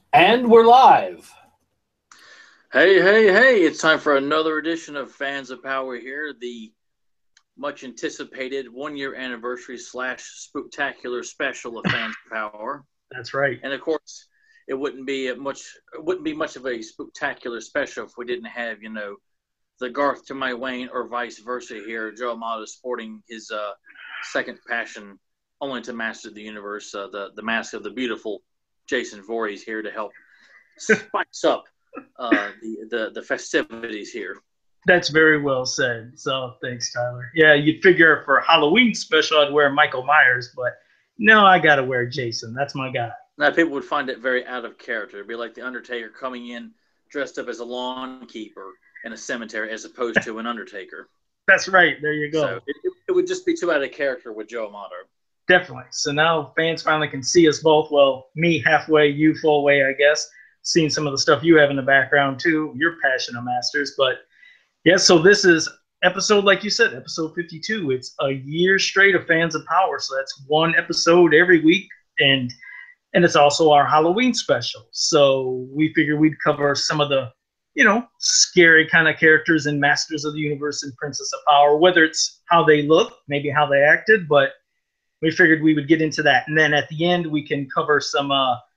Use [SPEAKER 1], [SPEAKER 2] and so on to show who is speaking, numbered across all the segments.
[SPEAKER 1] And we're live.
[SPEAKER 2] Hey, hey, hey, it's time for another edition of Fans of Power here, the much anticipated 1 year anniversary slash spectacular special of Fans of Power.
[SPEAKER 3] That's right.
[SPEAKER 2] And of course, it wouldn't be much of a spectacular special if we didn't have, the Garth to my Wayne or vice versa here, Joe Amato sporting his second passion only to master the universe, the mask of the beautiful Jason Voorhees here to help spice up the festivities here.
[SPEAKER 3] That's very well said. So thanks, Tyler. Yeah, you'd figure for Halloween special I'd wear Michael Myers, but no, I gotta wear Jason. That's my guy.
[SPEAKER 2] Now people would find it very out of character. It'd be like the Undertaker coming in dressed up as a lawn keeper in a cemetery as opposed to an Undertaker.
[SPEAKER 3] That's right. There you go.
[SPEAKER 2] So it would just be too out of character with Joe Amato.
[SPEAKER 3] Definitely. So now fans finally can see us both. Well, me halfway, you full way, I guess. Seeing some of the stuff you have in the background too, your passion of Masters. But yeah, so this is episode, like you said, episode 52. It's a year straight of Fans of Power. So that's one episode every week. And it's also our Halloween special. So we figured we'd cover some of the, scary kind of characters in Masters of the Universe and Princess of Power, whether it's how they look, maybe how they acted, but we figured we would get into that. And then at the end, we can cover some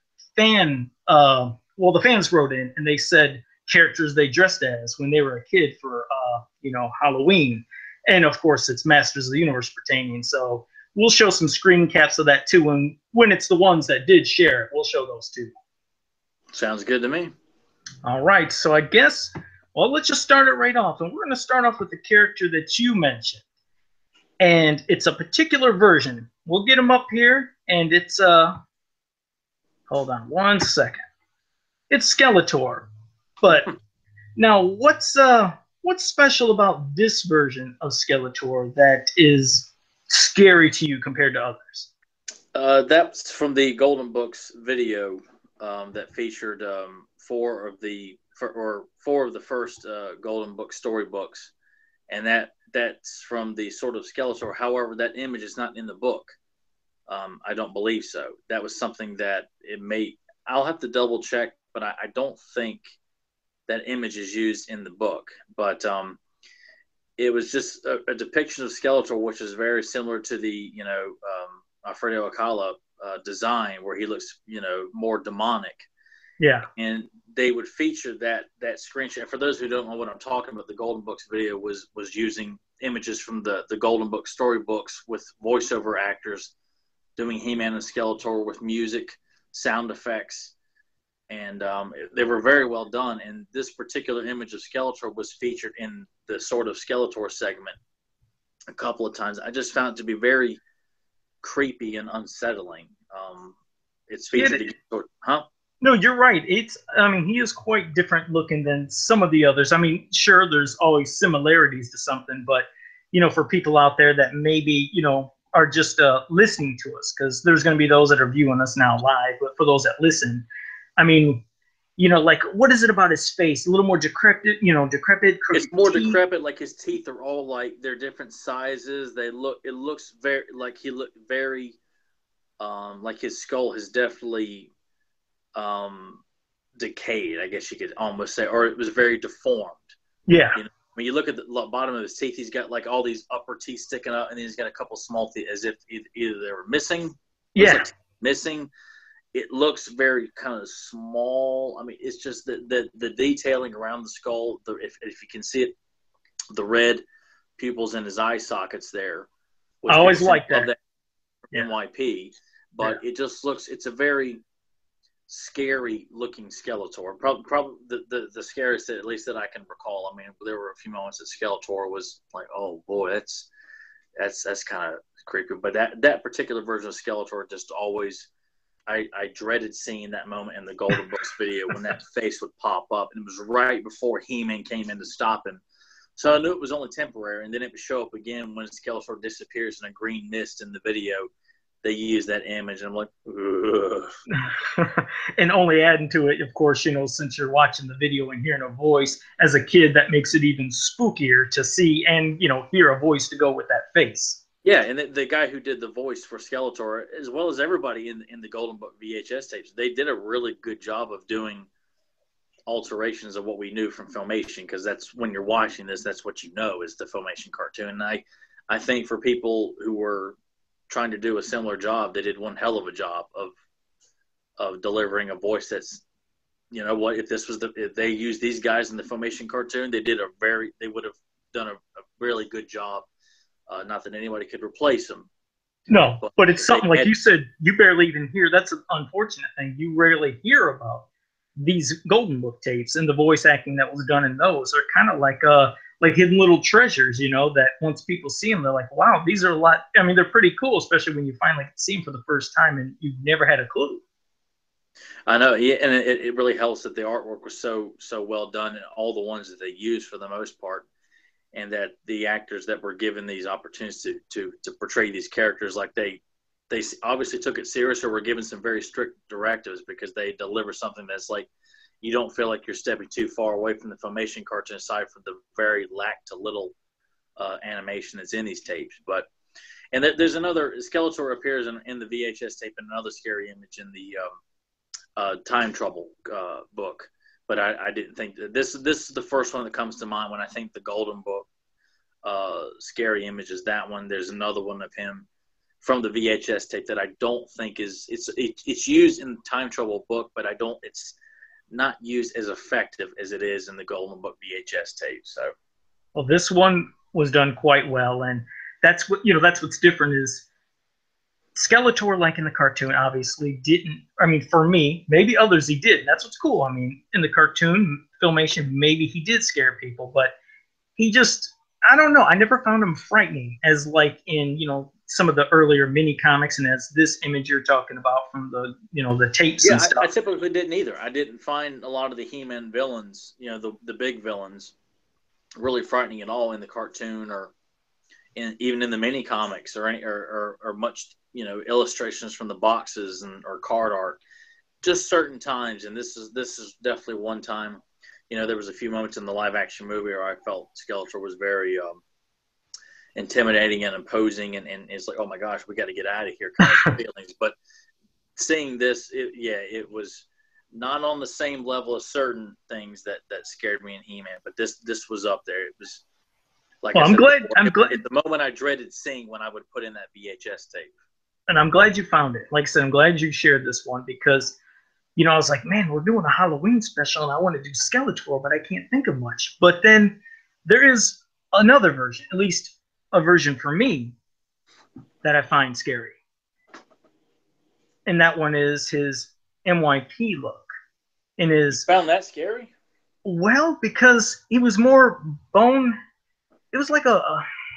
[SPEAKER 3] the fans wrote in and they said characters they dressed as when they were a kid for, Halloween. And of course, it's Masters of the Universe pertaining. So we'll show some screen caps of that too. And when it's the ones that did share it, we'll show those too.
[SPEAKER 2] Sounds good to me.
[SPEAKER 3] All right. So I guess, let's just start it right off. And we're going to start off with the character that you mentioned. And it's a particular version. We'll get them up here. And it's, hold on one second. It's Skeletor. But now what's special about this version of Skeletor that is scary to you compared to others?
[SPEAKER 2] That's from the Golden Books video that featured four of the first Golden Book storybooks, and that's from the Sword of Skeletor. However, that image is not in the book. I don't believe so. That was something that I'll have to double check, but I don't think that image is used in the book. But it was just a depiction of Skeletor, which is very similar to the Alfredo Akala design, where he looks more demonic.
[SPEAKER 3] Yeah.
[SPEAKER 2] And they would feature that screenshot. For those who don't know what I'm talking about, the Golden Books video was using images from the Golden Book storybooks with voiceover actors doing He-Man and Skeletor with music, sound effects, and they were very well done. And this particular image of Skeletor was featured in the Sword of Skeletor segment a couple of times. I just found it to be very creepy and unsettling. It's featured. Huh?
[SPEAKER 3] No, you're right. He is quite different looking than some of the others. I mean, sure, there's always similarities to something, but, for people out there that maybe, are just listening to us, because there's going to be those that are viewing us now live, but for those that listen, I mean, like, what is it about his face? A little more decrepit,
[SPEAKER 2] It's more decrepit, like his teeth are all like, they're different sizes. It looks very, like he looked very, like his skull has definitely decayed, I guess you could almost say, or it was very deformed.
[SPEAKER 3] Yeah.
[SPEAKER 2] When you look at the bottom of his teeth, he's got like all these upper teeth sticking out, and then he's got a couple small teeth as if either they were missing.
[SPEAKER 3] Yeah.
[SPEAKER 2] Missing. It looks very kind of small. I mean, it's just the detailing around the skull. If you can see it, the red pupils in his eye sockets there.
[SPEAKER 3] I always like that.
[SPEAKER 2] NYP, but it just looks. It's a very scary looking Skeletor. Probably the scariest, at least that I can recall. I mean, there were a few moments that Skeletor was like, oh boy, that's kind of creepy. But that particular version of Skeletor just always. I dreaded seeing that moment in the Golden Books video when that face would pop up. And it was right before He-Man came in to stop him. So I knew it was only temporary. And then it would show up again when Skeletor disappears in a green mist in the video. They use that image. And I'm like, ugh.
[SPEAKER 3] And only adding to it, of course, since you're watching the video and hearing a voice as a kid, that makes it even spookier to see and, hear a voice to go with that face.
[SPEAKER 2] Yeah, and the guy who did the voice for Skeletor, as well as everybody in the Golden Book VHS tapes, they did a really good job of doing alterations of what we knew from Filmation, because that's when you're watching this, that's what you know is the Filmation cartoon. And I think for people who were trying to do a similar job, they did one hell of a job of delivering a voice that's, you know what, if they used these guys in the Filmation cartoon, they would have done a really good job. Not that anybody could replace them.
[SPEAKER 3] No, but it's something like you said, you barely even hear. That's an unfortunate thing. You rarely hear about these Golden Book tapes, and the voice acting that was done in those are kind of like hidden little treasures, you know, that once people see them, they're like, wow, these are a lot. I mean, they're pretty cool, especially when you finally see them for the first time and you've never had a clue.
[SPEAKER 2] I know, yeah, and it really helps that the artwork was so well done, and all the ones that they used for the most part, and that the actors that were given these opportunities to portray these characters, like they obviously took it serious, or were given some very strict directives, because they deliver something that's like, you don't feel like you're stepping too far away from the Filmation cartoon, aside from the very lack to little animation that's in these tapes. But and there's another, Skeletor appears in the VHS tape in another scary image in the Time Trouble book. But I didn't think that this is the first one that comes to mind when I think the Golden Book scary image is that one. There's another one of him from the VHS tape that I don't think it's used in the Time Trouble book, but it's not used as effective as it is in the Golden Book VHS tape. So,
[SPEAKER 3] well, this one was done quite well, and that's what's different is Skeletor, like in the cartoon, obviously didn't. I mean, for me, maybe others he did. That's what's cool. I mean, in the cartoon Filmation, maybe he did scare people, but he just, I don't know. I never found him frightening as like in, some of the earlier mini comics, and as this image you're talking about from the, the tapes and stuff.
[SPEAKER 2] I typically didn't either. I didn't find a lot of the He-Man villains, the big villains, really frightening at all in the cartoon, or even in the mini comics, or much, illustrations from the boxes or card art. Just certain times, and this is definitely one time. There was a few moments in the live action movie where I felt Skeletor was very intimidating and imposing, and it's like, oh my gosh, we got to get out of here kind of feelings. But seeing this, it was not on the same level as certain things that scared me in He-Man, but this was up there. It was like, well, I'm glad. At the moment I dreaded seeing when I would put in that VHS tape.
[SPEAKER 3] And I'm glad you found it. Like I said, I'm glad you shared this one, because, I was like, man, we're doing a Halloween special and I want to do Skeletor, but I can't think of much. But then there is another version, at least a version for me, that I find scary. And that one is his MYP look. And his,
[SPEAKER 2] you found that scary?
[SPEAKER 3] Well, because he was more bone. It was like the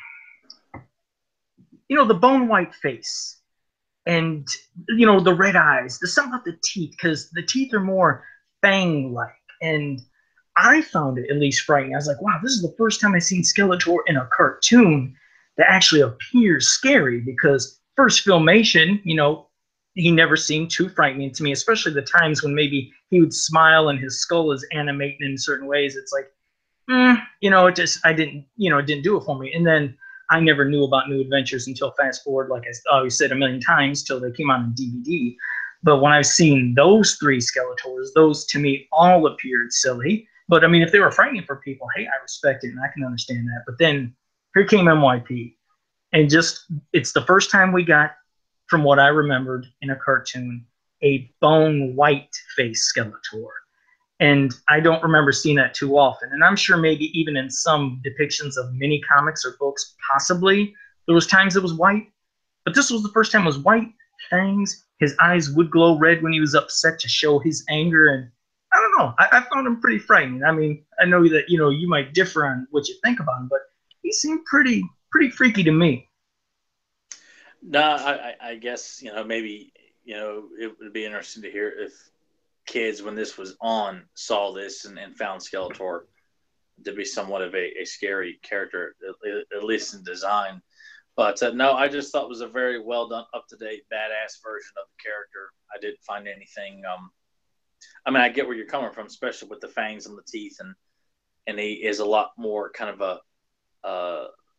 [SPEAKER 3] bone white face. And, the red eyes. There's something about the teeth, because the teeth are more fang-like. And I found it at least frightening. I was like, wow, this is the first time I've seen Skeletor in a cartoon that actually appears scary, because first Filmation, he never seemed too frightening to me, especially the times when maybe he would smile and his skull is animating in certain ways. It's like, it didn't do it for me. And then I never knew about New Adventures until fast forward, like I always said a million times, till they came out on DVD. But when I've seen those three Skeletors, those to me all appeared silly. But I mean, if they were frightening for people, hey, I respect it and I can understand that. But then here came MYP. And it's the first time we got, from what I remembered in a cartoon, a bone white face Skeletor. And I don't remember seeing that too often. And I'm sure maybe even in some depictions of mini comics or books, possibly there was times it was white. But this was the first time it was white, fangs. His eyes would glow red when he was upset to show his anger. And I don't know. I found him pretty frightening. I mean, I know that, you might differ on what you think about him, but he seemed pretty freaky to me.
[SPEAKER 2] No, I guess, maybe, it would be interesting to hear if kids, when this was on, saw this and found Skeletor to be somewhat of a scary character, at least in design. But no, I just thought it was a very well done, up to date, badass version of the character. I didn't find anything. I mean, I get where you're coming from, especially with the fangs and the teeth, and he is a lot more kind of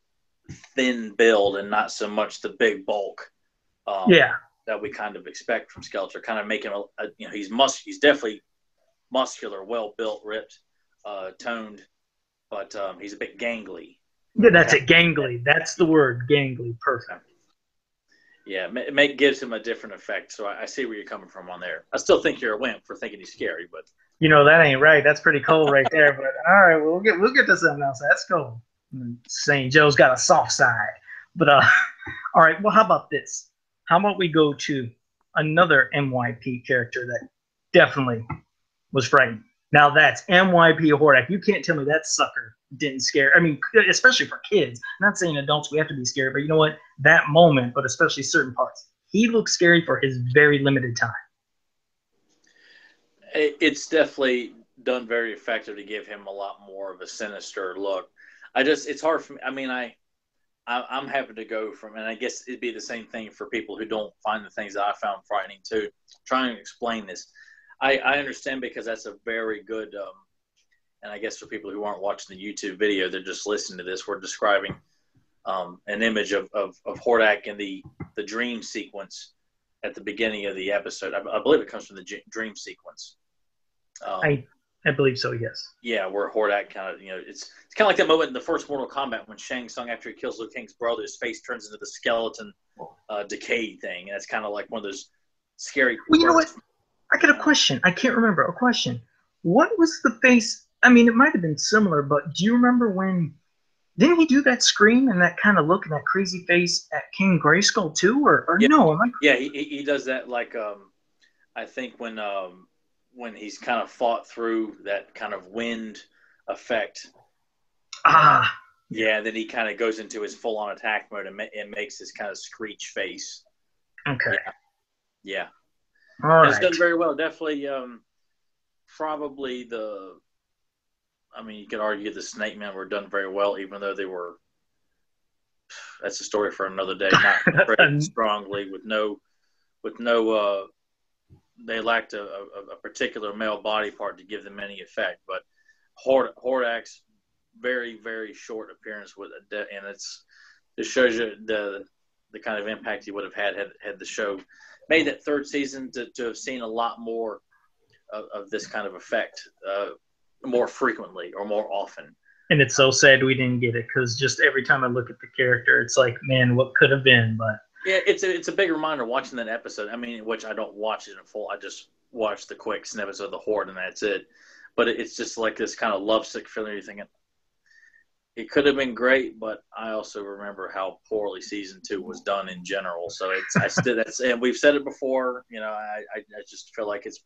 [SPEAKER 2] thin build and not so much the big bulk. That we kind of expect from Skeletor, kind of making he's definitely muscular, well built, ripped, toned, but he's a bit gangly.
[SPEAKER 3] Yeah, that's it. Gangly. That's the word. Gangly. Perfect.
[SPEAKER 2] Yeah, gives him a different effect. So I see where you're coming from on there. I still think you're a wimp for thinking he's scary, but
[SPEAKER 3] that ain't right. That's pretty cool right there. But all right, we'll get to something else. That's cool. St. Joe's got a soft side. But all right. Well, how about this? How about we go to another MYP character that definitely was frightening. Now that's MYP Hordak. You can't tell me that sucker didn't scare. I mean, especially for kids. I'm not saying adults, we have to be scared, but you know what? That moment, but especially certain parts, he looked scary for his very limited time.
[SPEAKER 2] It's definitely done very effective to give him a lot more of a sinister look. It's hard for me. I mean, I'm happy to go from, and I guess it'd be the same thing for people who don't find the things that I found frightening too. Trying to explain this. I understand because that's a very good, and I guess for people who aren't watching the YouTube video, they're just listening to this. We're describing an image of Hordak in the dream sequence at the beginning of the episode. I believe it comes from the dream sequence.
[SPEAKER 3] I believe so, yes.
[SPEAKER 2] Yeah, where Hordak kind of, it's kind of like that moment in the first Mortal Kombat when Shang Tsung, after he kills Liu Kang's brother, his face turns into the skeleton decay thing. And it's kind of like one of those scary.
[SPEAKER 3] Well, you know what? I got a question. I can't remember. A question. What was the face? I mean, it might have been similar, but do you remember when? Didn't he do that scream and that kind of look and that crazy face at King Grayskull too, or
[SPEAKER 2] yeah.
[SPEAKER 3] no?
[SPEAKER 2] Yeah, he does that like I think when he's kind of fought through that kind of wind effect. Yeah, then he kind of goes into his full-on attack mode and makes this kind of screech face.
[SPEAKER 3] Okay.
[SPEAKER 2] Yeah.
[SPEAKER 3] All right.
[SPEAKER 2] It's done very well. Definitely, probably you could argue the Snake Men were done very well, even though they were. That's a story for another day. Not very strongly with no. They lacked a particular male body part to give them any effect, but Hordak's very, very short appearance and it shows you the kind of impact he would have had the show made that third season to have seen a lot more of this kind of effect more frequently or more often.
[SPEAKER 3] And it's so sad we didn't get it because just every time I look at the character, it's like, man, what could have been? But
[SPEAKER 2] yeah, it's a big reminder watching that episode. I mean, which I don't watch it in full. I just watch the quick snippets of the Horde and that's it. But it's just like this kind of lovesick feeling. You're thinking it could have been great, but I also remember how poorly season 2 was done in general. So and we've said it before. I just feel like it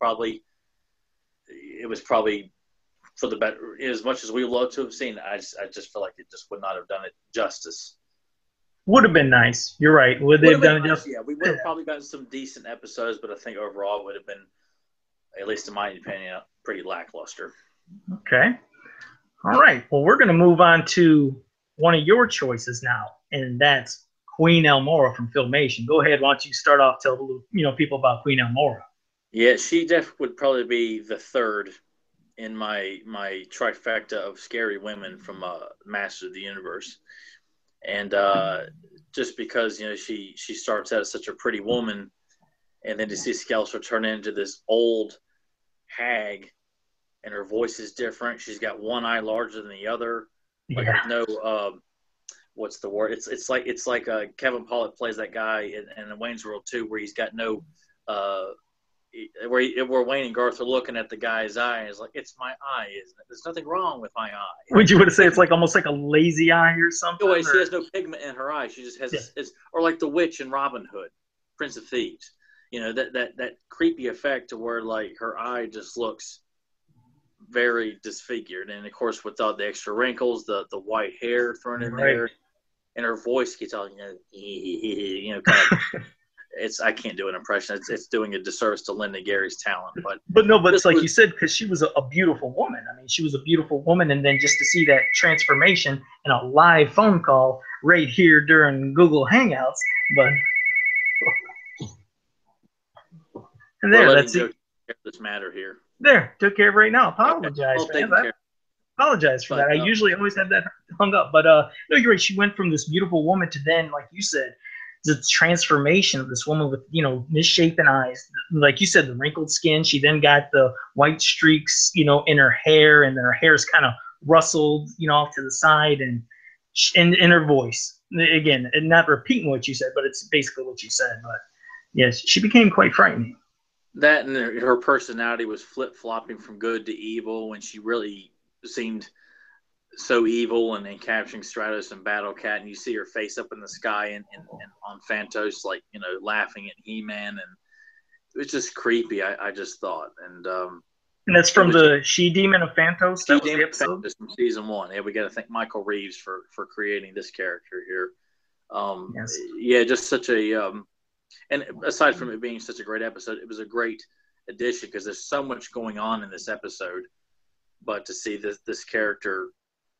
[SPEAKER 2] was probably for the better. As much as we would love to have seen, I just feel like it just would not have done it justice.
[SPEAKER 3] Would have been nice. You're right. Would they have done it justice?
[SPEAKER 2] Yeah, we would have probably gotten some decent episodes, but I think overall it would have been, at least in my opinion, pretty lackluster.
[SPEAKER 3] Okay. All right. Well, we're going to move on to one of your choices now, and that's Queen Elmora from Filmation. Go ahead. Why don't you start off, tell the people about Queen Elmora.
[SPEAKER 2] Yeah, she definitely would probably be the third in my trifecta of scary women from Masters of the Universe. And just because she starts out as such a pretty woman, and then to see Skeletor turn into this old hag, and her voice is different. She's got one eye larger than the other. Like no, what's the word? It's like Kevin Pollak plays that guy in Wayne's World 2, where he's got no. Where Wayne and Garth are looking at the guy's eye, and it's like, it's my eye, isn't it? There's nothing wrong with my eye.
[SPEAKER 3] Would you say it's like almost like a lazy eye or something?
[SPEAKER 2] No way, she has no pigment in her eye. She just has, or like the witch in Robin Hood, Prince of Thieves. That creepy effect to where like her eye just looks very disfigured, and of course with all the extra wrinkles, the white hair thrown in there, and her voice gets all kind of. I can't do an impression. It's doing a disservice to Linda Gary's talent, but
[SPEAKER 3] it's like you said, because she was a beautiful woman. I mean, she was a beautiful woman, and then just to see that transformation in a live phone call right here during Google Hangouts, but and there, that's it.
[SPEAKER 2] This matter here.
[SPEAKER 3] There, took care of right now. Apologize,
[SPEAKER 2] okay.
[SPEAKER 3] apologize for
[SPEAKER 2] But
[SPEAKER 3] that. I usually always have that hung up, but no, you're right. She went from this beautiful woman to then, like you said, the transformation of this woman with misshapen eyes, like you said, the wrinkled skin. She then got the white streaks, in her hair, and then her hair's kind of rustled, off to the side, and in her voice again, and not repeating what you said, but it's basically what you said. But yes, she became quite frightening.
[SPEAKER 2] that and her personality was flip flopping from good to evil when she really seemed so evil and capturing Stratos and Battle Cat, and you see her face up in the sky and on Phantos, like laughing at He-Man, and it was just creepy. I just thought,
[SPEAKER 3] and that's from the She Demon of Phantos. That was the episode
[SPEAKER 2] from season 1. Yeah, we got to thank Michael Reeves for creating this character here. Yes. Yeah, just such a and aside from it being such a great episode, it was a great addition because there's so much going on in this episode. But to see this character,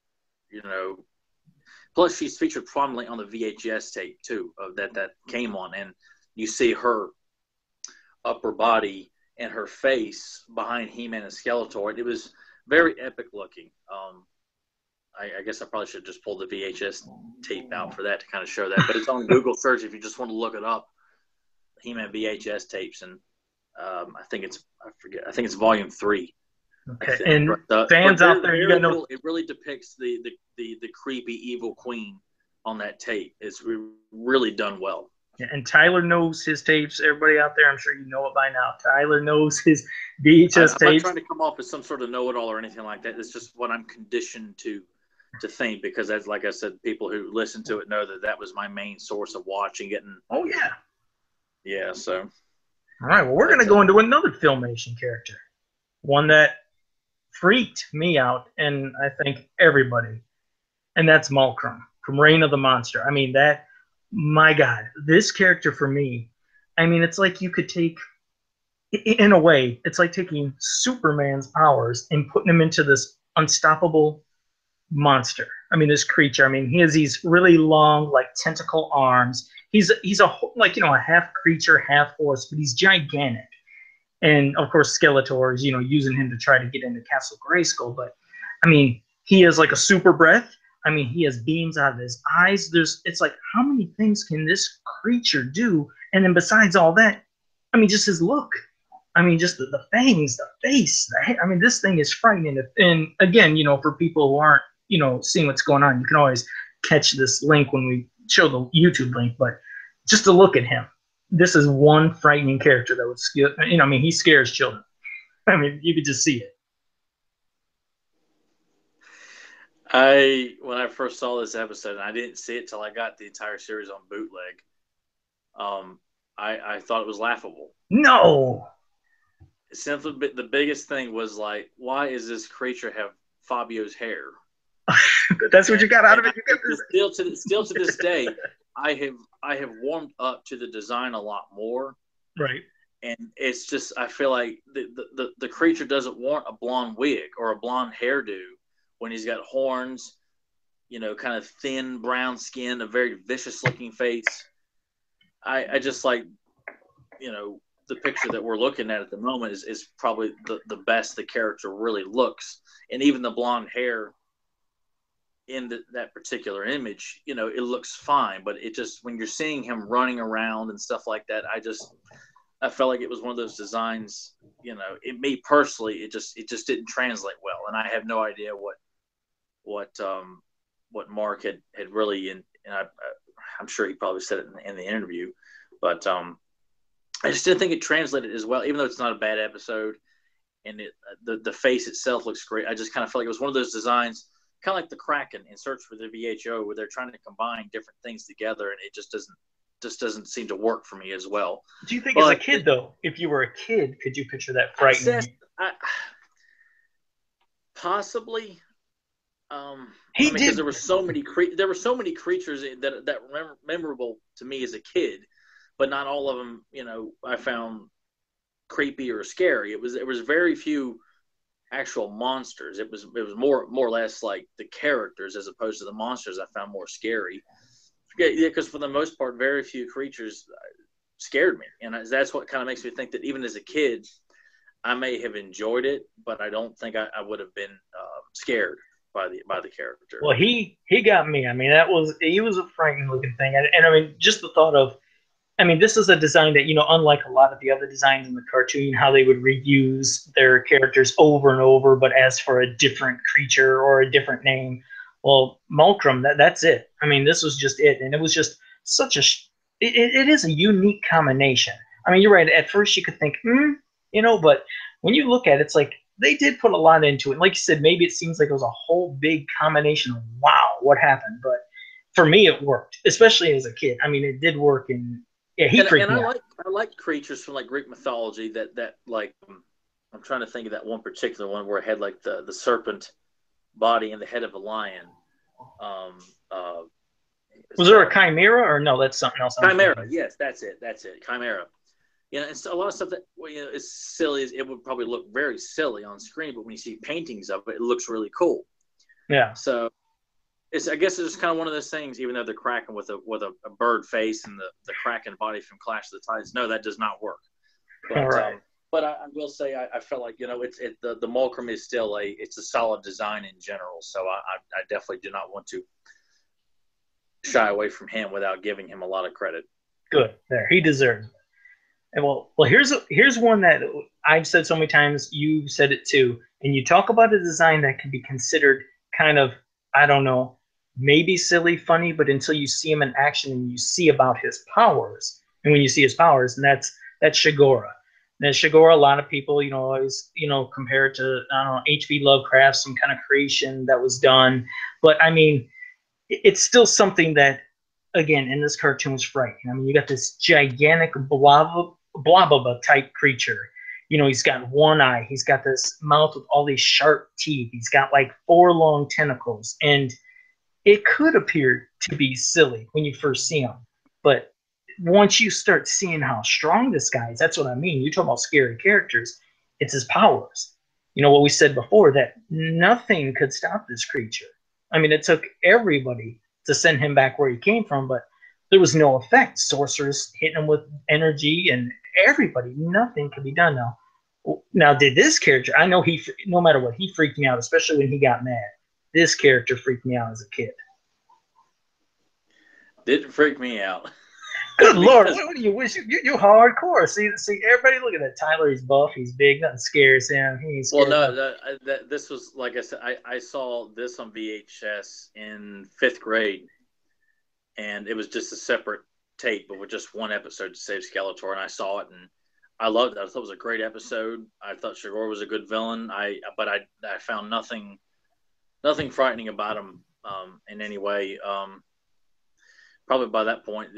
[SPEAKER 2] plus she's featured prominently on the VHS tape too that came on, and you see her upper body and her face behind He-Man and Skeletor. It was very epic looking. I guess I probably should just pull the VHS tape out for that to kind of show that, but it's on Google search if you just want to look it up. He-Man VHS tapes, and I think it's volume 3.
[SPEAKER 3] Okay, and fans out there, you gotta know
[SPEAKER 2] it really depicts the creepy evil queen on that tape. It's really done well.
[SPEAKER 3] Yeah, and Tyler knows his tapes. Everybody out there, I'm sure you know it by now. Tyler knows his VHS tapes.
[SPEAKER 2] I'm not trying to come off as some sort of know-it-all or anything like that. It's just what I'm conditioned to think, because that's, like I said, people who listen to it know that was my main source of watching it. And
[SPEAKER 3] oh yeah,
[SPEAKER 2] yeah. So
[SPEAKER 3] all right, well, we're gonna go into another Filmation character, one that freaked me out, and I think everybody, and that's Mulcrum from Reign of the Monster. I mean, my God, this character for me, I mean, it's like you could take, in a way, it's like taking Superman's powers and putting him into this unstoppable monster. I mean, this creature, I mean, he has these really long, like, tentacle arms. He's a half creature, half horse, but he's gigantic. And of course, Skeletor is, using him to try to get into Castle Grayskull. But I mean, he has like a super breath. I mean, he has beams out of his eyes. It's like, how many things can this creature do? And then besides all that, I mean, just his look. I mean, just the fangs, the face. I mean, this thing is frightening. And again, for people who aren't, seeing what's going on, you can always catch this link when we show the YouTube link. But just to look at him, this is one frightening character that would scare, I mean, he scares children. I mean, you could just see it.
[SPEAKER 2] When I first saw this episode, and I didn't see it till I got the entire series on bootleg, I thought it was laughable.
[SPEAKER 3] No.
[SPEAKER 2] Simply, the biggest thing was like, why is this creature have Fabio's hair?
[SPEAKER 3] That's what you got out of it.
[SPEAKER 2] Still to this day, I have warmed up to the design a lot more.
[SPEAKER 3] Right.
[SPEAKER 2] And it's just, I feel like the creature doesn't want a blonde wig or a blonde hairdo when he's got horns, kind of thin brown skin, a very vicious looking face. I just like, the picture that we're looking at the moment is probably the best the character really looks. And even the blonde hair in that particular image, it looks fine, but it just, when you're seeing him running around and stuff like that, I felt like it was one of those designs, me personally, it just didn't translate well. And I have no idea what Mark had really, and I'm sure he probably said it in the interview, but I just didn't think it translated as well, even though it's not a bad episode and the face itself looks great. I just kind of felt like it was one of those designs, kind of like the Kraken in Search for the VHO, where they're trying to combine different things together, and it just doesn't seem to work for me as well.
[SPEAKER 3] Do you think as a kid, though, if you were a kid, could you picture that frightening?
[SPEAKER 2] Possibly. Because there were so many creatures that were memorable to me as a kid, but not all of them, I found creepy or scary. It was very few actual monsters. It was more or less like the characters as opposed to the monsters I found more scary. Yeah, because for the most part, very few creatures scared me, and that's what kind of makes me think that even as a kid, I may have enjoyed it, but I don't think I would have been scared. by the character.
[SPEAKER 3] Well, he got me. I mean, he was a frightening looking thing, and I mean, just the thought of, I mean, this is a design that, unlike a lot of the other designs in the cartoon, how they would reuse their characters over and over, but as for a different creature or a different name. Well, Mulcrum, that's it. I mean, this was just it, and it was just such a. It is a unique combination. I mean, you're right. At first, you could think, but when you look at it, it's like they did put a lot into it. Like you said, maybe it seems like it was a whole big combination of wow, what happened? But for me, it worked, especially as a kid. I mean, it did work, and yeah, he freaked me out.
[SPEAKER 2] I like creatures from like Greek mythology that like I'm trying to think of that one particular one where it had like the serpent body and the head of a lion.
[SPEAKER 3] Was there a chimera or no? That's something else.
[SPEAKER 2] Chimera, yes, that's it. Chimera. And so a lot of stuff that is silly. It would probably look very silly on screen, but when you see paintings of it, it looks really cool.
[SPEAKER 3] Yeah.
[SPEAKER 2] So I guess it's just kind of one of those things. Even though they're Kraken with a bird face and the Kraken body from Clash of the Titans, no, that does not work. But,
[SPEAKER 3] right.
[SPEAKER 2] But I will say I felt like the Mulcrum is still it's a solid design in general. So I definitely do not want to shy away from him without giving him a lot of credit.
[SPEAKER 3] Good. There, he deserves it. And well, here's one that I've said so many times. You've said it too. And you talk about a design that can be considered kind of, I don't know, maybe silly, funny, but until you see him in action and you see about his powers, and when you see his powers, and that's Shigora. Now, Shigora, a lot of people, always, compare it to, I don't know, H.P. Lovecraft, some kind of creation that was done. But I mean, it's still something that, again, in this cartoon is frightening. I mean, you got this gigantic blob type creature. He's got one eye. He's got this mouth with all these sharp teeth. He's got like 4 long tentacles. And it could appear to be silly when you first see him. But once you start seeing how strong this guy is, that's what I mean. You talk about scary characters. It's his powers. What we said before, that nothing could stop this creature. I mean, it took everybody to send him back where he came from, but there was no effect. Sorcerers hitting him with energy and everybody, nothing could be done now. Now, did this character, I know no matter what, he freaked me out, especially when he got mad. This character freaked me out as a kid.
[SPEAKER 2] Didn't freak me out.
[SPEAKER 3] Good Lord, what do you wish? You're hardcore. See, everybody look at that. Tyler, he's buff, he's big, nothing scares him. He's
[SPEAKER 2] well, no, this was, like I said, I saw this on VHS in 5th grade, and it was just a separate tape, but with just one episode to save Skeletor, and I saw it, and I loved it. I thought it was a great episode. I thought Shigor was a good villain. But I found nothing frightening about him in any way. Probably by that point,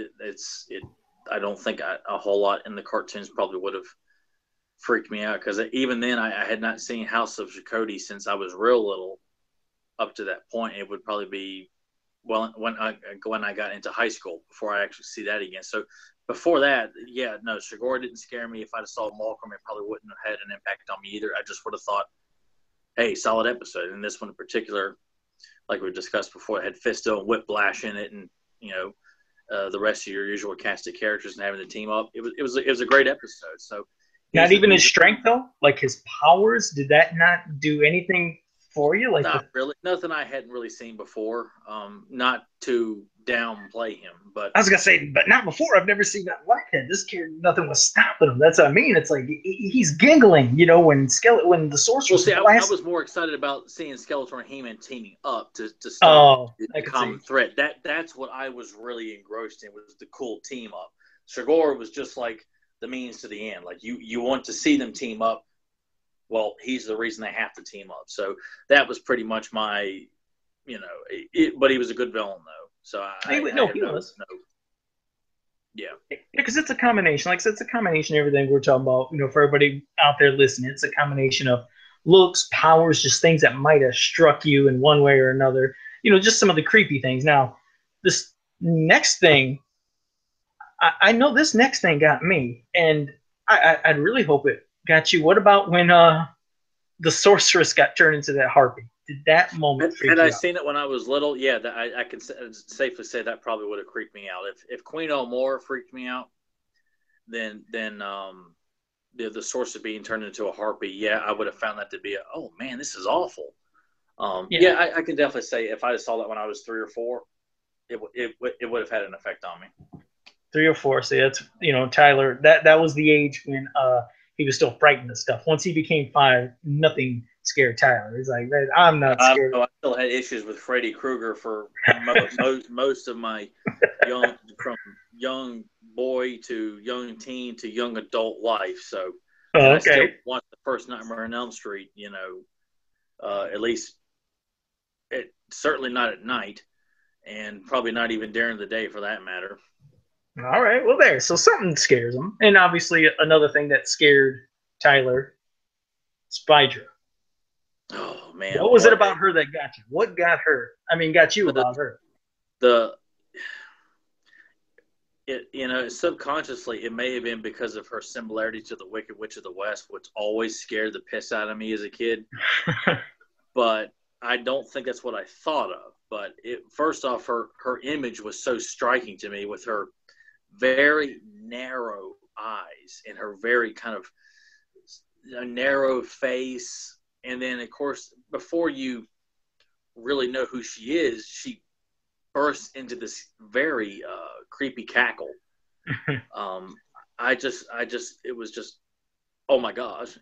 [SPEAKER 2] I don't think a whole lot in the cartoons probably would have freaked me out, because even then I had not seen House of Shakoti since I was real little. Up to that point, it would probably be when I got into high school before I actually see that again. So before that, yeah, no, Shigor didn't scare me. If I'd have saw Mulcrum, it probably wouldn't have had an impact on me either. I just would have thought, hey, solid episode. And this one in particular, like we discussed before, it had Fisto and Whiplash in it, and the rest of your usual cast of characters and having the team up. It was a great episode. So
[SPEAKER 3] not even his strength though, like his powers, did that not do anything for you? Like
[SPEAKER 2] not really, nothing I hadn't really seen before. Not to downplay him, but
[SPEAKER 3] I was gonna say, but not before. I've never seen that Blackhead. This character, nothing was stopping him. That's what I mean. It's like he's giggling, when the sorcerer.
[SPEAKER 2] Well, see, I was more excited about seeing Skeletor and He-Man teaming up to stop the common threat. That's what I was really engrossed in, was the cool team up. Shigor was just like the means to the end. Like you want to see them team up. Well, he's the reason they have to team up. So that was pretty much my, but he was a good villain though. So he was. Yeah,
[SPEAKER 3] because it's a combination. Like I said, it's a combination of everything we're talking about. For everybody out there listening, it's a combination of looks, powers, just things that might have struck you in one way or another. Just some of the creepy things. Now, this next thing, I know this next thing got me, and I'd really hope it got you. What about when the sorceress got turned into that harpy? Did that moment freak you out?
[SPEAKER 2] Had I seen it when I was little? Yeah, I can safely say that probably would have creeped me out. If Queen Elmore freaked me out, then the sorcerer being turned into a harpy, yeah, I would have found that to be oh man, this is awful. Yeah, I can definitely say if I saw that when I was 3 or 4, it would have had an effect on me.
[SPEAKER 3] 3 or 4. So that's, Tyler. That was the age when he was still frightened of stuff. Once he became 5, nothing scared Tyler. He's like, man, I'm not scared.
[SPEAKER 2] I still had issues with Freddy Krueger for most of my from young boy to young teen to young adult life. So I still watched the first Nightmare on Elm Street. At least certainly not at night, and probably not even during the day for that matter.
[SPEAKER 3] All right, well, there. So something scares him, and obviously another thing that scared Tyler, Spydra.
[SPEAKER 2] Oh man,
[SPEAKER 3] what was it about her that got you? What got her? I mean, got you about her?
[SPEAKER 2] Subconsciously, it may have been because of her similarity to the Wicked Witch of the West, which always scared the piss out of me as a kid. But I don't think that's what I thought of. But first off, her image was so striking to me with her very narrow eyes and her very kind of narrow face. And then, of course, before you really know who she is, she bursts into this very creepy cackle. It was just, oh my gosh,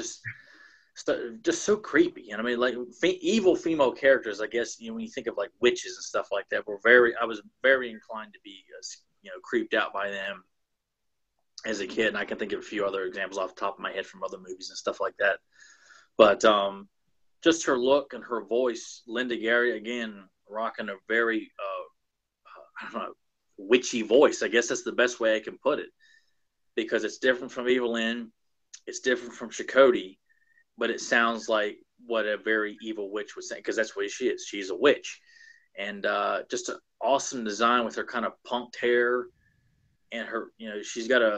[SPEAKER 2] just so creepy. And I mean, like evil female characters, I guess, when you think of like witches and stuff like that, I was very inclined to be, creeped out by them as a kid. And I can think of a few other examples off the top of my head from other movies and stuff like that. But just her look and her voice, Linda Gary, again, rocking a very, I don't know, witchy voice. I guess that's the best way I can put it, because it's different from Evelyn. It's different from Chakotay, but it sounds like what a very evil witch would say, because that's what she is. She's a witch. And just an awesome design with her kind of punked hair and her, she's got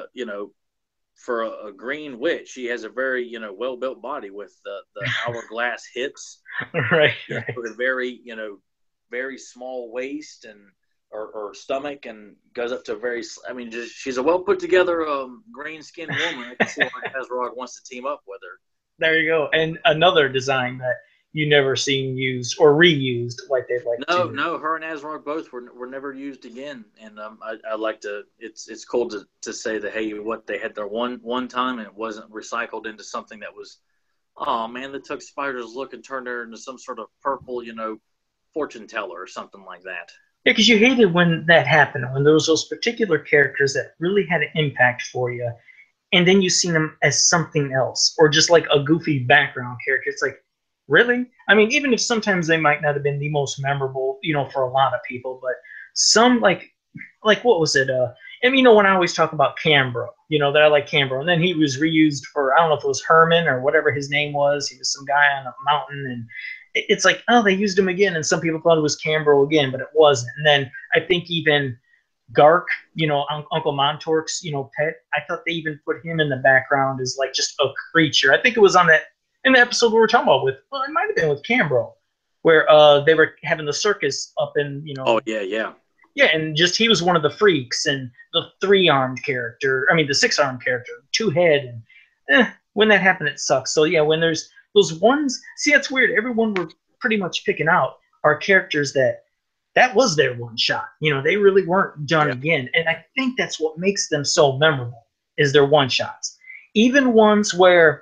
[SPEAKER 2] for a green witch, she has a very, well-built body with the hourglass hips.
[SPEAKER 3] Right.
[SPEAKER 2] With a very, very small waist and or stomach, and goes up to she's a well put together green-skinned woman. I can see why Azrog wants to team up with her.
[SPEAKER 3] There you go. And another design that you never seen used or reused like they'd like to.
[SPEAKER 2] No, her and Azrog both were never used again. And I like to. It's cool to say that, hey, they had their one time and it wasn't recycled into something that was, oh man, that took Spydra's look and turned her into some sort of purple, fortune teller or something like that.
[SPEAKER 3] Yeah, because you hated when that happened, when there was those particular characters that really had an impact for you, and then you see them as something else, or just like a goofy background character. It's like, really? I mean, even if sometimes they might not have been the most memorable, for a lot of people, but some like what was it? And when I always talk about Cambro, that I like Cambro, and then he was reused for, I don't know if it was Herman or whatever his name was. He was some guy on a mountain, and it's like, oh, they used him again, and some people thought it was Cambro again, but it wasn't. And then I think even Gark, Uncle Montork's, pet, I thought they even put him in the background as like just a creature. I think it was in the episode we were talking about it might have been with Cambro, where they were having the circus up in,
[SPEAKER 2] Oh, yeah.
[SPEAKER 3] Yeah, and just he was one of the freaks, and the 3-armed character, the 6-armed character, 2-head, and when that happened, it sucks. So yeah, when there's those ones, see, that's weird. Everyone we're pretty much picking out are characters that was their one shot. They really weren't done again. And I think that's what makes them so memorable, is their one shots. Even ones where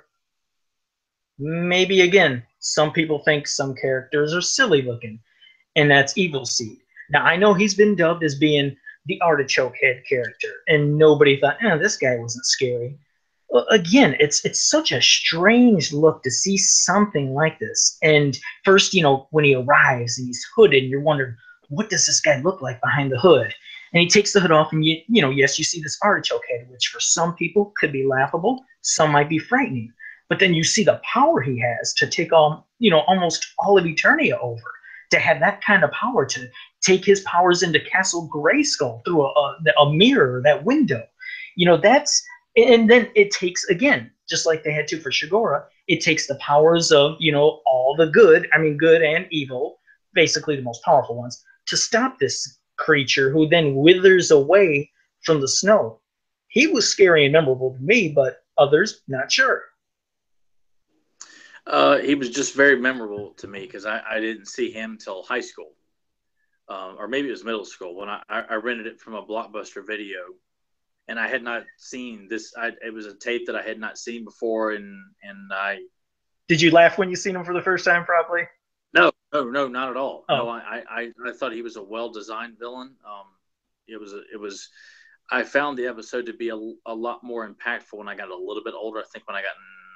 [SPEAKER 3] maybe, again, some people think some characters are silly looking, and that's Evil Seed. Now, I know he's been dubbed as being the artichoke head character, and nobody thought, this guy wasn't scary. Well, again, it's such a strange look to see something like this. And first, when he arrives and he's hooded, you're wondering, what does this guy look like behind the hood? And he takes the hood off, and yes, you see this artichoke head, which for some people could be laughable, some might be frightening. But then you see the power he has to take almost all of Eternia over, to have that kind of power, to take his powers into Castle Grayskull through a mirror, that window. And then it takes, again, just like they had to for Shigora, it takes the powers of, all the good and evil, basically the most powerful ones, to stop this creature who then withers away from the snow. He was scary and memorable to me, but others, not sure.
[SPEAKER 2] He was just very memorable to me because I didn't see him till high school, or maybe it was middle school when I rented it from a Blockbuster video, and I had not seen this. It was a tape that I had not seen before, and I.
[SPEAKER 3] Did you laugh when you seen him for the first time? Probably.
[SPEAKER 2] No, not at all.
[SPEAKER 3] Oh.
[SPEAKER 2] No, I thought he was a well-designed villain. It was. I found the episode to be a lot more impactful when I got a little bit older. I think when I got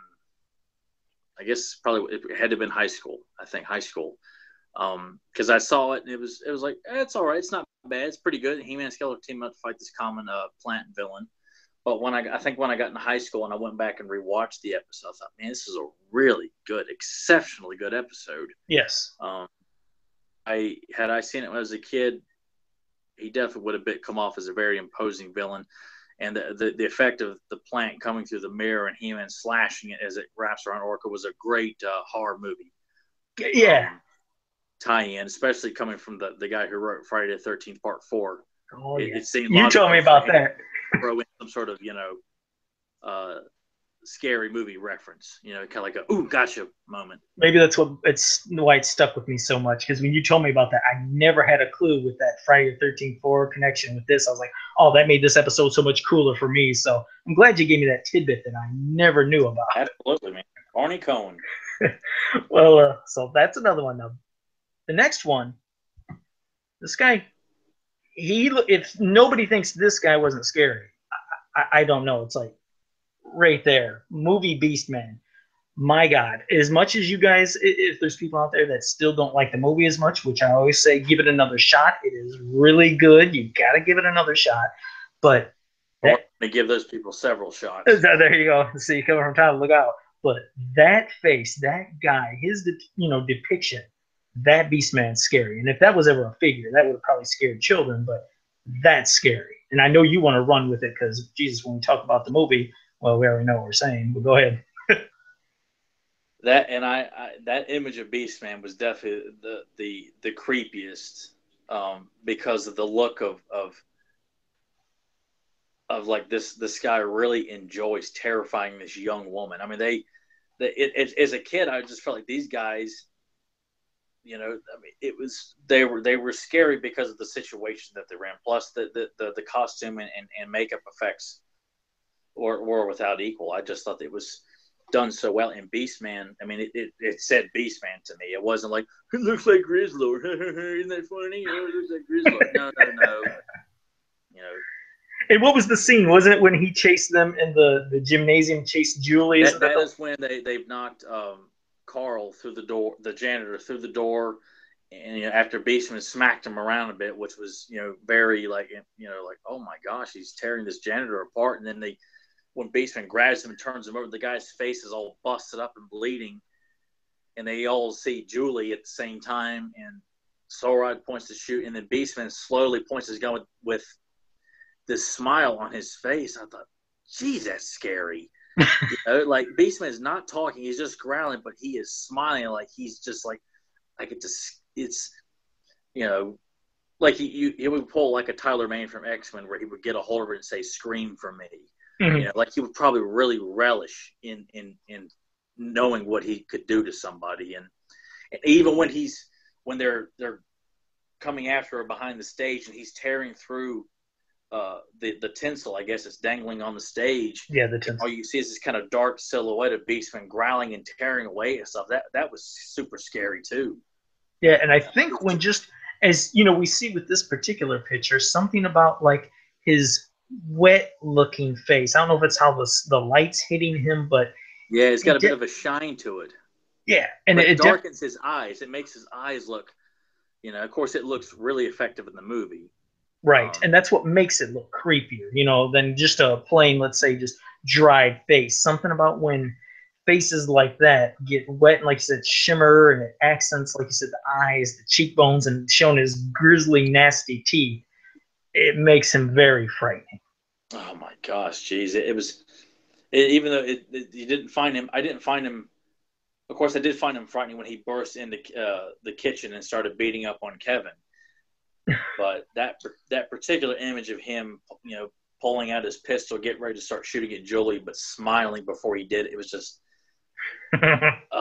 [SPEAKER 2] I guess probably it had to have been high school. I think high school, because I saw it and it was like it's all right. It's not bad. It's pretty good. He-Man and Skeletor team up to fight this common plant villain. But when I think when I got in high school and I went back and rewatched the episode, I thought, man, this is a really good, exceptionally good episode.
[SPEAKER 3] Yes.
[SPEAKER 2] Had I seen it when I was a kid, he definitely would have come off as a very imposing villain. And the effect of the plant coming through the mirror and He-Man slashing it as it wraps around Orko was a great horror movie.
[SPEAKER 3] Yeah.
[SPEAKER 2] Tie-in, especially coming from the guy who wrote Friday the 13th Part 4.
[SPEAKER 3] Oh, yeah.
[SPEAKER 2] It seemed
[SPEAKER 3] you told me about that.
[SPEAKER 2] Throw in some sort of, scary movie reference, kind of like a, ooh, gotcha moment.
[SPEAKER 3] Maybe that's why it stuck with me so much, because when you told me about that, I never had a clue with that Friday the 13th 4 connection with this. I was like, oh, that made this episode so much cooler for me. So I'm glad you gave me that tidbit that I never knew about.
[SPEAKER 2] Absolutely, man. Barney Cohen.
[SPEAKER 3] Well, so that's another one. Now, the next one, this guy, if nobody thinks this guy wasn't scary, I don't know. It's like right there, movie Beastman. My God, as much as you guys, if there's people out there that still don't like the movie as much, which I always say, give it another shot. It is really good. You got to give it another shot. But
[SPEAKER 2] they give those people several shots.
[SPEAKER 3] There you go. See, coming from Tyler, look out. But that face, that guy, his depiction, that Beastman's scary. And if that was ever a figure, that would have probably scared children. But that's scary. And I know you want to run with it because, Jesus, when we talk about the movie, well, we already know what we're saying. But go ahead.
[SPEAKER 2] That image of Beastman was definitely the creepiest, because of the look of like this guy really enjoys terrifying this young woman. I mean, as a kid, I just felt like these guys, they were scary because of the situation that they're in. Plus the costume and makeup effects were without equal. I just thought it was done so well in Beastman. I mean, it said Beastman to me. It wasn't like, it looks like Grizzlord. Isn't that funny? It looks like Grizzlord. No.
[SPEAKER 3] And what was the scene? Wasn't it when he chased them in the gymnasium, chased Julie?
[SPEAKER 2] That is when they've knocked Carl through the door, the janitor through the door, and after Beastman smacked him around a bit, which was very like oh my gosh, he's tearing this janitor apart. And then when Beastman grabs him and turns him over, the guy's face is all busted up and bleeding, and they all see Julie at the same time. And Sorod points to shoot, and then Beastman slowly points his gun with this smile on his face. I thought, geez, that's scary. Like Beastman's not talking, he's just growling, but he is smiling like he's just like it's like he would pull like a Tyler Mane from X-Men, where he would get a hold of it and say, "Scream for me."
[SPEAKER 3] Mm-hmm.
[SPEAKER 2] Like he would probably really relish in knowing what he could do to somebody, and even when they're coming after her behind the stage, and he's tearing through the tinsel, I guess it's dangling on the stage.
[SPEAKER 3] Yeah, the tinsel.
[SPEAKER 2] All you see is this kind of dark silhouette of Beastman growling and tearing away and stuff. That was super scary too.
[SPEAKER 3] Yeah, and I think when just as we see with this particular picture, something about like his wet looking face. I don't know if it's how the light's hitting him, but
[SPEAKER 2] yeah, it's got a bit of a shine to it.
[SPEAKER 3] Yeah, and it
[SPEAKER 2] darkens his eyes. It makes his eyes look, of course it looks really effective in the movie.
[SPEAKER 3] Right, and that's what makes it look creepier, than just a plain, let's say, just dried face. Something about when faces like that get wet and, like you said, shimmer, and it accents, like you said, the eyes, the cheekbones, and showing his grisly, nasty teeth. It makes him very frightening.
[SPEAKER 2] Oh my gosh, geez! Even though you didn't find him, I didn't find him. Of course, I did find him frightening when he burst into the kitchen and started beating up on Kevin. But that particular image of him, pulling out his pistol, getting ready to start shooting at Julie, but smiling before he did, it was just, oh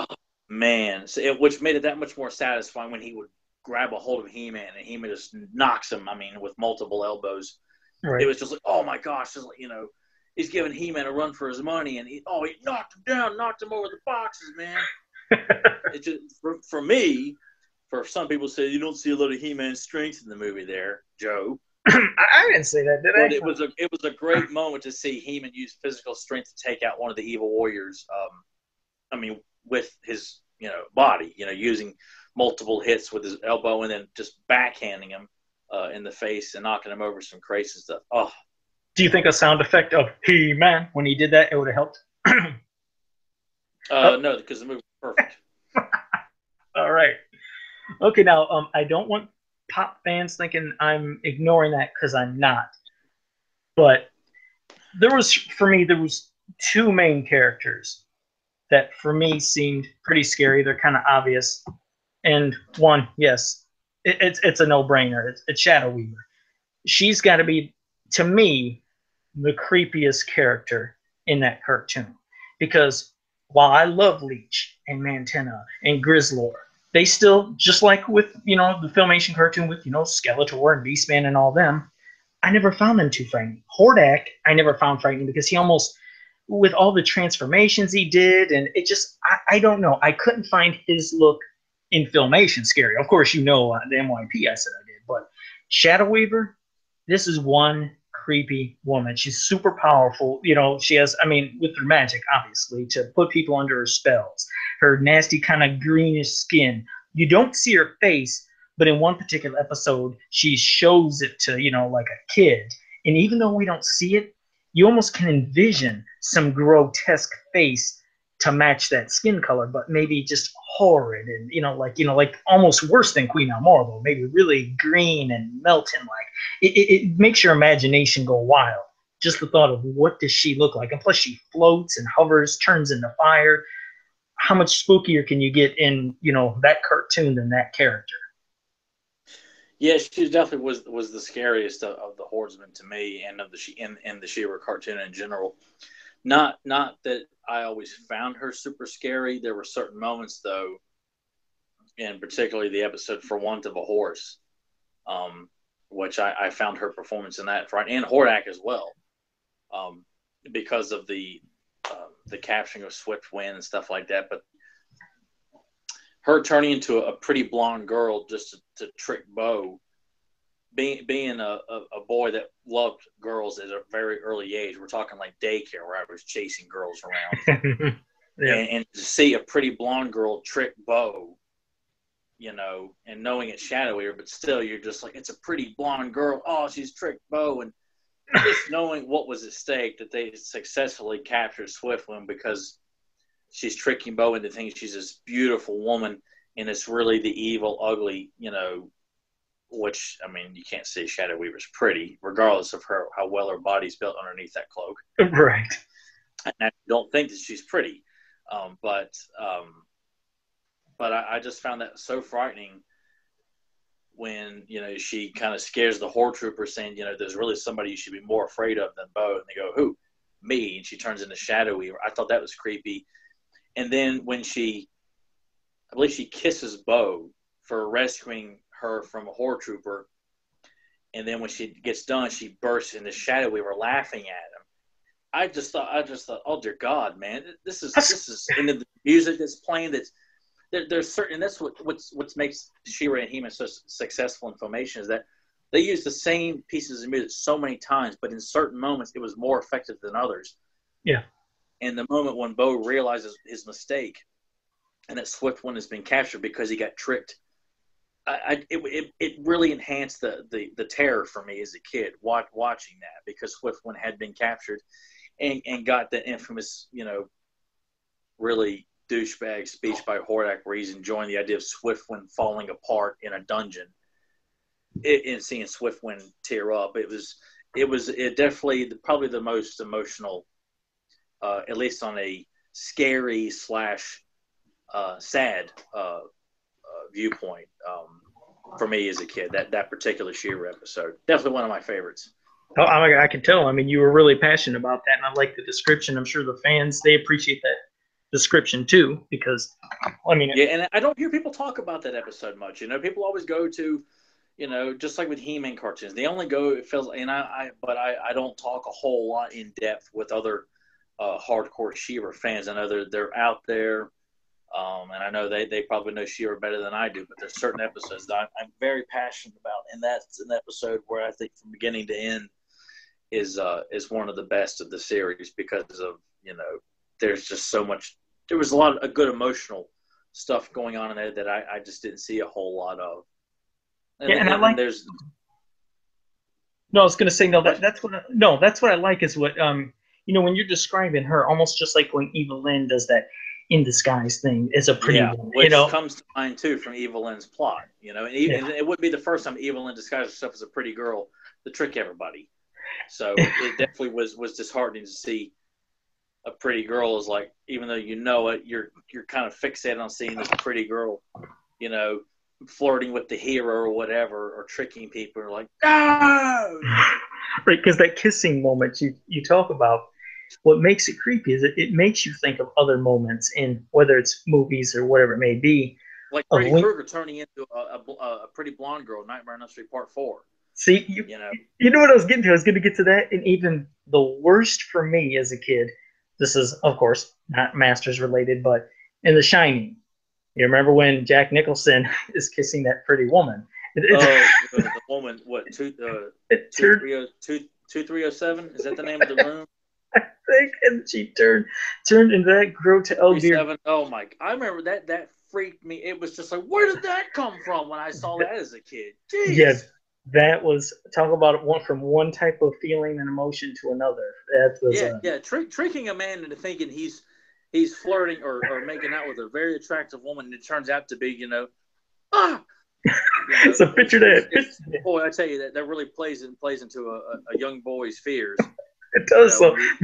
[SPEAKER 2] man, so which made it that much more satisfying when he would grab a hold of He-Man and He-Man just knocks him. I mean, with multiple elbows.
[SPEAKER 3] Right.
[SPEAKER 2] It was just like, oh my gosh, just like, he's giving He-Man a run for his money, and he knocked him down, knocked him over the boxes, man. It just for me, for some people say you don't see a lot of He-Man strength in the movie there, Joe.
[SPEAKER 3] I didn't say that, did I?
[SPEAKER 2] But it was a great moment to see He-Man use physical strength to take out one of the evil warriors. With his body, using multiple hits with his elbow and then just backhanding him in the face and knocking him over some crates and stuff. Oh.
[SPEAKER 3] Do you think a sound effect of He-Man when he did that, it would have helped?
[SPEAKER 2] No, because the movie was perfect.
[SPEAKER 3] All right. Okay, now I don't want pop fans thinking I'm ignoring that because I'm not. But there was two main characters that for me seemed pretty scary. They're kind of obvious. And one, yes, it's a no-brainer. It's Shadow Weaver. She's got to be, to me, the creepiest character in that cartoon. Because while I love Leech and Mantenna and Grizzlor, they still, just like with, the Filmation cartoon with, Skeletor and Beastman and all them, I never found them too frightening. Hordak, I never found frightening because he almost, with all the transformations he did, and it just, I don't know. I couldn't find his look in Filmation scary. Of course, the MYP I said I did. But Shadow Weaver, this is one creepy woman. She's super powerful. She has, with her magic, obviously, to put people under her spells. Her nasty kind of greenish skin. You don't see her face, but in one particular episode, she shows it to, like a kid. And even though we don't see it, you almost can envision some grotesque face to match that skin color, but maybe just horrid and, like almost worse than Queen Amorbo, maybe really green and melting like. It makes your imagination go wild. Just the thought of what does she look like? And plus she floats and hovers, turns into fire. How much spookier can you get in, that cartoon than that character?
[SPEAKER 2] Yeah, she definitely was the scariest of the Horsemen to me, and of the She-Ra cartoon in general. Not that I always found her super scary. There were certain moments, though, and particularly the episode For Want of a Horse, which I found her performance in that and Hordak as well, because of the capturing of Swiftwind and stuff like that. But her turning into a pretty blonde girl just to trick Bo, being a boy that loved girls at a very early age. We're talking like daycare where I was chasing girls around. Yeah. And to see a pretty blonde girl trick Bo, and knowing it's Shadow Weaver, but still you're just like, it's a pretty blonde girl. Oh, she's tricked Bo. And just knowing what was at stake, that they successfully captured Swiftwind because she's tricking Bo into thinking she's this beautiful woman, and it's really the evil, ugly, which, you can't say Shadow Weaver's pretty, regardless of how well her body's built underneath that cloak.
[SPEAKER 3] Right.
[SPEAKER 2] And I don't think that she's pretty. But I just found that so frightening when, she kind of scares the Horde Trooper saying, there's really somebody you should be more afraid of than Bo. And they go, who? Me. And she turns into Shadow Weaver. I thought that was creepy. And then when I believe she kisses Bo for rescuing her from a Horde Trooper. And then when she gets done, she bursts into Shadow Weaver laughing at him. I just thought, oh dear God, man, this is and the music that's playing. There's certain. That's what makes She-Ra and He-Man so successful in Filmation is that they use the same pieces of music so many times, but in certain moments it was more effective than others.
[SPEAKER 3] Yeah.
[SPEAKER 2] And the moment when Bo realizes his mistake, and that Swiftwind has been captured because he got tricked, it really enhanced the terror for me as a kid watching that, because Swiftwind had been captured. And got the infamous, really douchebag speech by Hordak where he's enjoying the idea of Swiftwind falling apart in a dungeon, and seeing Swiftwind tear up. It definitely probably the most emotional, at least on a scary / sad viewpoint for me as a kid. That particular She-Ra episode, definitely one of my favorites.
[SPEAKER 3] Oh, I can tell. You were really passionate about that, and I like the description. I'm sure the fans, they appreciate that. description too, because I mean,
[SPEAKER 2] yeah, and I don't hear people talk about that episode much. People always go to, just like with He-Man cartoons, they only go. It feels, and but I don't talk a whole lot in depth with other hardcore She-Ra fans. I know they're out there, and I know they probably know She-Ra better than I do. But there's certain episodes that I'm very passionate about, and that's an episode where I think from beginning to end is one of the best of the series because of there's just so much. There was a lot of good emotional stuff going on in there that I just didn't see a whole lot of.
[SPEAKER 3] And I like. There's. No, I was going to say no. That's what I like is what when you're describing her, almost just like when Evil-Lyn does that in disguise thing, is a pretty woman,
[SPEAKER 2] which comes to mind too from Evil-Lyn's plot. And it wouldn't be the first time Evil-Lyn disguised herself as a pretty girl to trick everybody. So it definitely was disheartening to see a pretty girl is like, even though you're kind of fixated on seeing this pretty girl, flirting with the hero or whatever, or tricking people, or like, no!
[SPEAKER 3] Right, because that kissing moment you talk about, what makes it creepy is it makes you think of other moments in, whether it's movies or whatever it may be.
[SPEAKER 2] Like Freddy Krueger turning into a pretty blonde girl, Nightmare on Elm Street Part 4.
[SPEAKER 3] See, you know what I was getting to? I was going to get to that, and even the worst for me as a kid, this is, of course, not Masters related, but in The Shining, you remember when Jack Nicholson is kissing that pretty woman?
[SPEAKER 2] The woman, what, 2307? Is that the name of the room?
[SPEAKER 3] I think, and she turned into that grotesque.
[SPEAKER 2] Oh my! I remember that freaked me. It was just like, where did that come from when I saw that as a kid? Jeez.
[SPEAKER 3] Yes. That was, talk about one from one type of feeling and emotion to another. That was
[SPEAKER 2] tricking a man into thinking he's flirting or making out with a very attractive woman, and it turns out to be,
[SPEAKER 3] So picture that.
[SPEAKER 2] Boy, I tell you that really plays into a young boy's fears.
[SPEAKER 3] It does.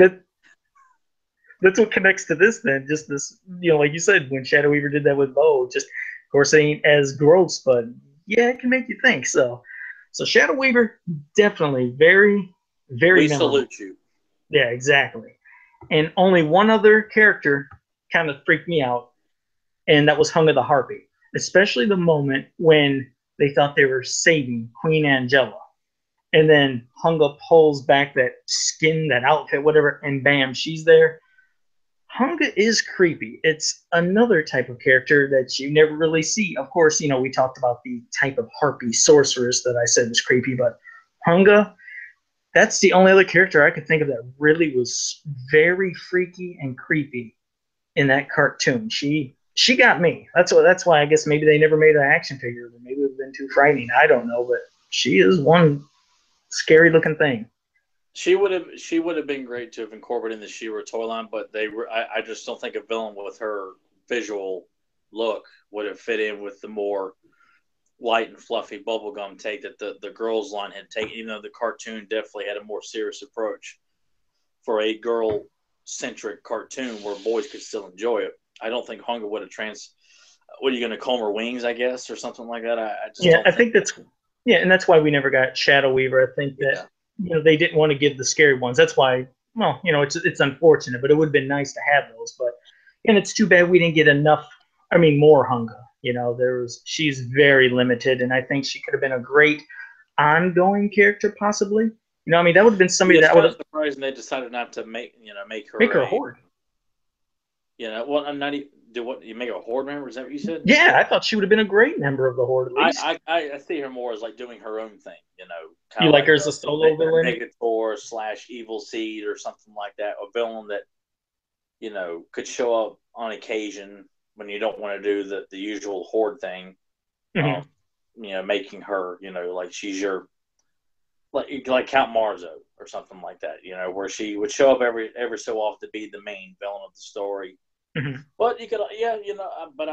[SPEAKER 3] That's what connects to this. Then just this, like you said, when Shadow Weaver did that with Bo, just of course it ain't as gross, but yeah, it can make you think. So Shadow Weaver, definitely very, very.
[SPEAKER 2] We salute you.
[SPEAKER 3] Yeah, exactly. And only one other character kind of freaked me out, and that was Hunga the Harpy. Especially the moment when they thought they were saving Queen Angela. And then Hunga pulls back that skin, that outfit, whatever, and bam, she's there. Hunga is creepy. It's another type of character that you never really see. Of course, we talked about the type of harpy sorceress that I said was creepy, but Hunga, that's the only other character I could think of that really was very freaky and creepy in that cartoon. She got me. That's why I guess maybe they never made an action figure. Maybe it would have been too frightening. I don't know, but she is one scary looking thing.
[SPEAKER 2] She would have been great to have incorporated in the She-Ra toy line, but I just don't think a villain with her visual look would have fit in with the more light and fluffy bubblegum take that the girls line had taken, even though the cartoon definitely had a more serious approach for a girl-centric cartoon where boys could still enjoy it. I don't think Hunga would have what are you going to comb her wings, I guess, or something like that?
[SPEAKER 3] I think that's and that's why we never got Shadow Weaver. I think that they didn't want to give the scary ones. That's why, it's unfortunate, but it would have been nice to have those. But and it's too bad we didn't get enough. I mean, more Hunga. She's very limited, and I think she could have been a great ongoing character, possibly. That would have been somebody that would have.
[SPEAKER 2] Surprised they decided not to make her
[SPEAKER 3] a horde.
[SPEAKER 2] Well, I'm not even. You make a horde member? Is that what you said?
[SPEAKER 3] Yeah, I thought she would have been a great member of the horde. At least.
[SPEAKER 2] I see her more as like doing her own thing.
[SPEAKER 3] You like her as a solo villain,
[SPEAKER 2] Megator / Evil Seed or something like that, a villain that could show up on occasion when you don't want to do the usual horde thing. Mm-hmm. Making her like she's your like Count Marzo or something like that. Where she would show up every so often to be the main villain of the story.
[SPEAKER 3] Mm-hmm.
[SPEAKER 2] But you could, but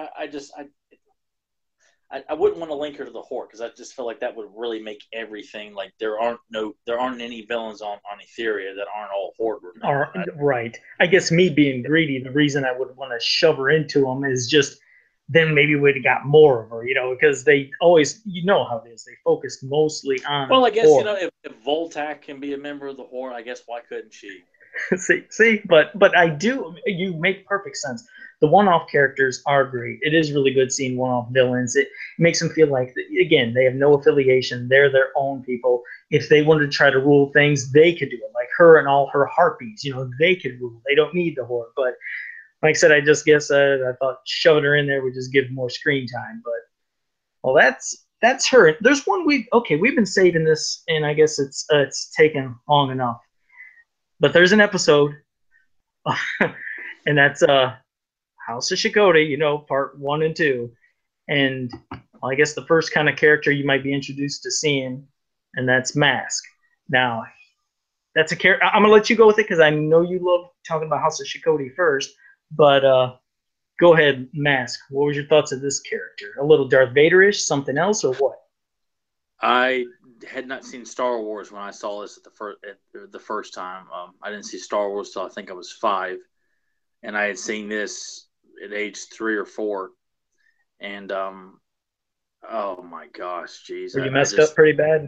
[SPEAKER 2] I wouldn't want to link her to the horde because I just feel like that would really make everything like there aren't any villains on Etheria that aren't all horde.
[SPEAKER 3] Right. I guess me being greedy, the reason I would want to shove her into them is just then maybe we'd have got more of her, because they always, how it is, they focus mostly on.
[SPEAKER 2] Well, I guess
[SPEAKER 3] horde.
[SPEAKER 2] If Voltac can be a member of the horde, I guess why couldn't she?
[SPEAKER 3] see, but I do. You make perfect sense. the one-off characters are great. It is really good seeing one-off villains. It makes them feel like, again, they have no affiliation. They're their own people. If they wanted to try to rule things, they could do it. Like her and all her harpies, they could rule. They don't need the Horde. But like I said, I just guess I thought shoving her in there would just give more screen time. But well, that's her. There's one we've been saving this, and I guess it's taken long enough. But there's an episode, and that's House of Shikoti, part 1 and 2. And well, I guess the first kind of character you might be introduced to seeing, and that's Mask. Now, that's a character. I'm gonna let you go with it because I know you love talking about House of Shikoti first. But go ahead, Mask. What was your thoughts of this character? A little Darth Vader-ish, something else, or what?
[SPEAKER 2] I had not seen Star Wars when I saw this the first time. I didn't see Star Wars till I think I was 5, and I had seen this at age 3 or 4. And oh my gosh, jeez,
[SPEAKER 3] Were you messed up pretty bad?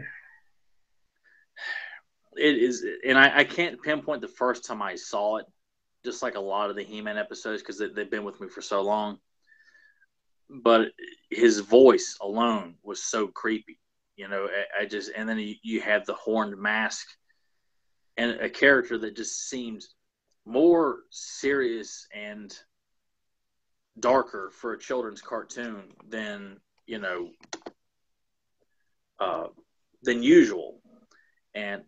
[SPEAKER 2] It is, and I can't pinpoint the first time I saw it. Just like a lot of the He-Man episodes, because they've been with me for so long. But his voice alone was so creepy, and then you have the horned mask, and a character that just seemed more serious and darker for a children's cartoon than usual, and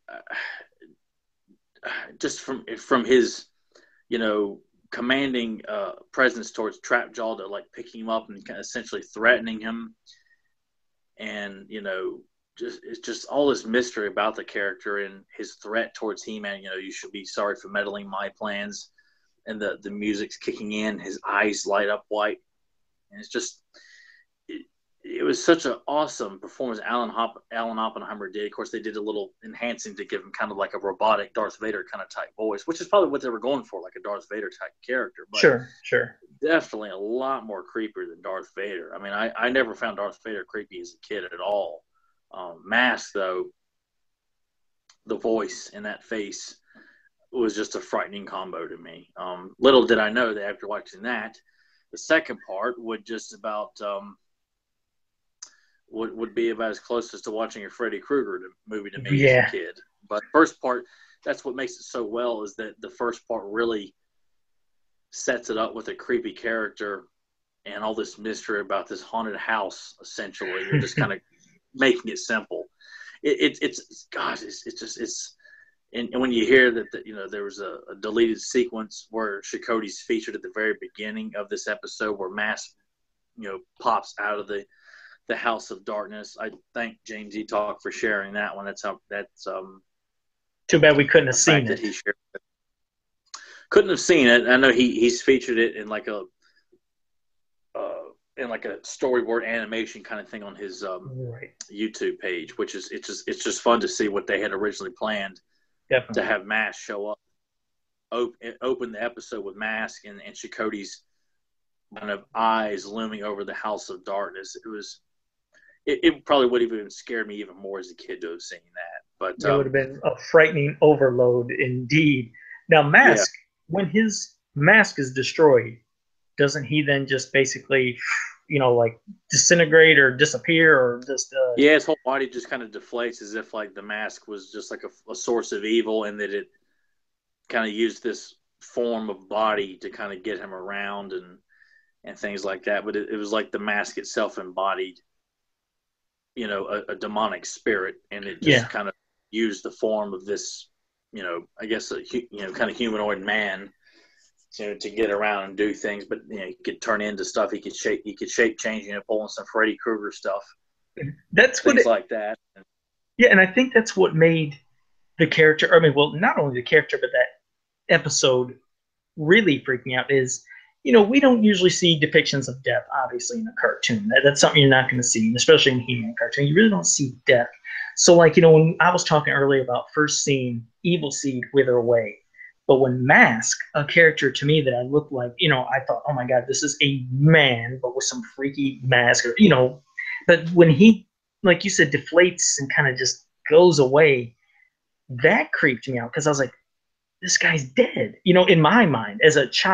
[SPEAKER 2] just from his commanding presence towards Trapjaw, to like picking him up and kind of essentially threatening him, and it's just all this mystery about the character and his threat towards He-Man. You should be sorry for meddling my plans, and the music's kicking in, his eyes light up white, and it's just it was such an awesome performance Alan Oppenheimer did. Of course, they did a little enhancing to give him kind of like a robotic Darth Vader kind of type voice, which is probably what they were going for, like a Darth Vader type character. But
[SPEAKER 3] sure.
[SPEAKER 2] Definitely a lot more creepier than Darth Vader. I mean, I never found Darth Vader creepy as a kid at all. Mask, though, the voice and that face was just a frightening combo to me. Little did I know that after watching that, the second part would just about would be about as close as to watching a Freddy Krueger movie to me as a kid. But first part, that's what makes it so well, is that the first part really sets it up with a creepy character and all this mystery about this haunted house. Essentially, you're just kind of making it simple. It's and when you hear that there was a deleted sequence where Shikoti's featured at the very beginning of this episode, where Mask pops out of the House of Darkness. I thank James E. Talk for sharing that one. That's
[SPEAKER 3] too bad we couldn't have seen it.
[SPEAKER 2] He shared it. Couldn't have seen it. I know he's featured it in like a storyboard animation kind of thing on his YouTube page, which is it's just fun to see what they had originally planned.
[SPEAKER 3] Definitely.
[SPEAKER 2] To have Mask show up, open the episode with Mask and Shikoti's kind of eyes looming over the House of Darkness. It probably would have even scared me even more as a kid to have seen that. But
[SPEAKER 3] it would have been a frightening overload indeed. Now, Mask, when his mask is destroyed, doesn't he then just basically, like disintegrate or disappear, or just?
[SPEAKER 2] His whole body just kind of deflates, as if like the mask was just like a source of evil, and that it kind of used this form of body to kind of get him around and things like that. But it was like the mask itself embodied a demonic spirit, and it just kind of used the form of this, I guess, kind of humanoid man to get around and do things. But he could turn into stuff. He could shape change, pulling some Freddy Krueger stuff.
[SPEAKER 3] That's
[SPEAKER 2] things like that.
[SPEAKER 3] Yeah, and I think that's what made the character. I mean, well, not only the character, but that episode really freaked me out. Is we don't usually see depictions of death, obviously, in a cartoon. That's something you're not going to see, especially in a He-Man cartoon. You really don't see death. So, when I was talking earlier about first seeing Evil Seed wither away, but when Mask, a character to me that I looked like, I thought, oh my God, this is a man, but with some freaky mask, But when he, like you said, deflates and kind of just goes away, that creeped me out, because I was like, this guy's dead, in my mind as a child.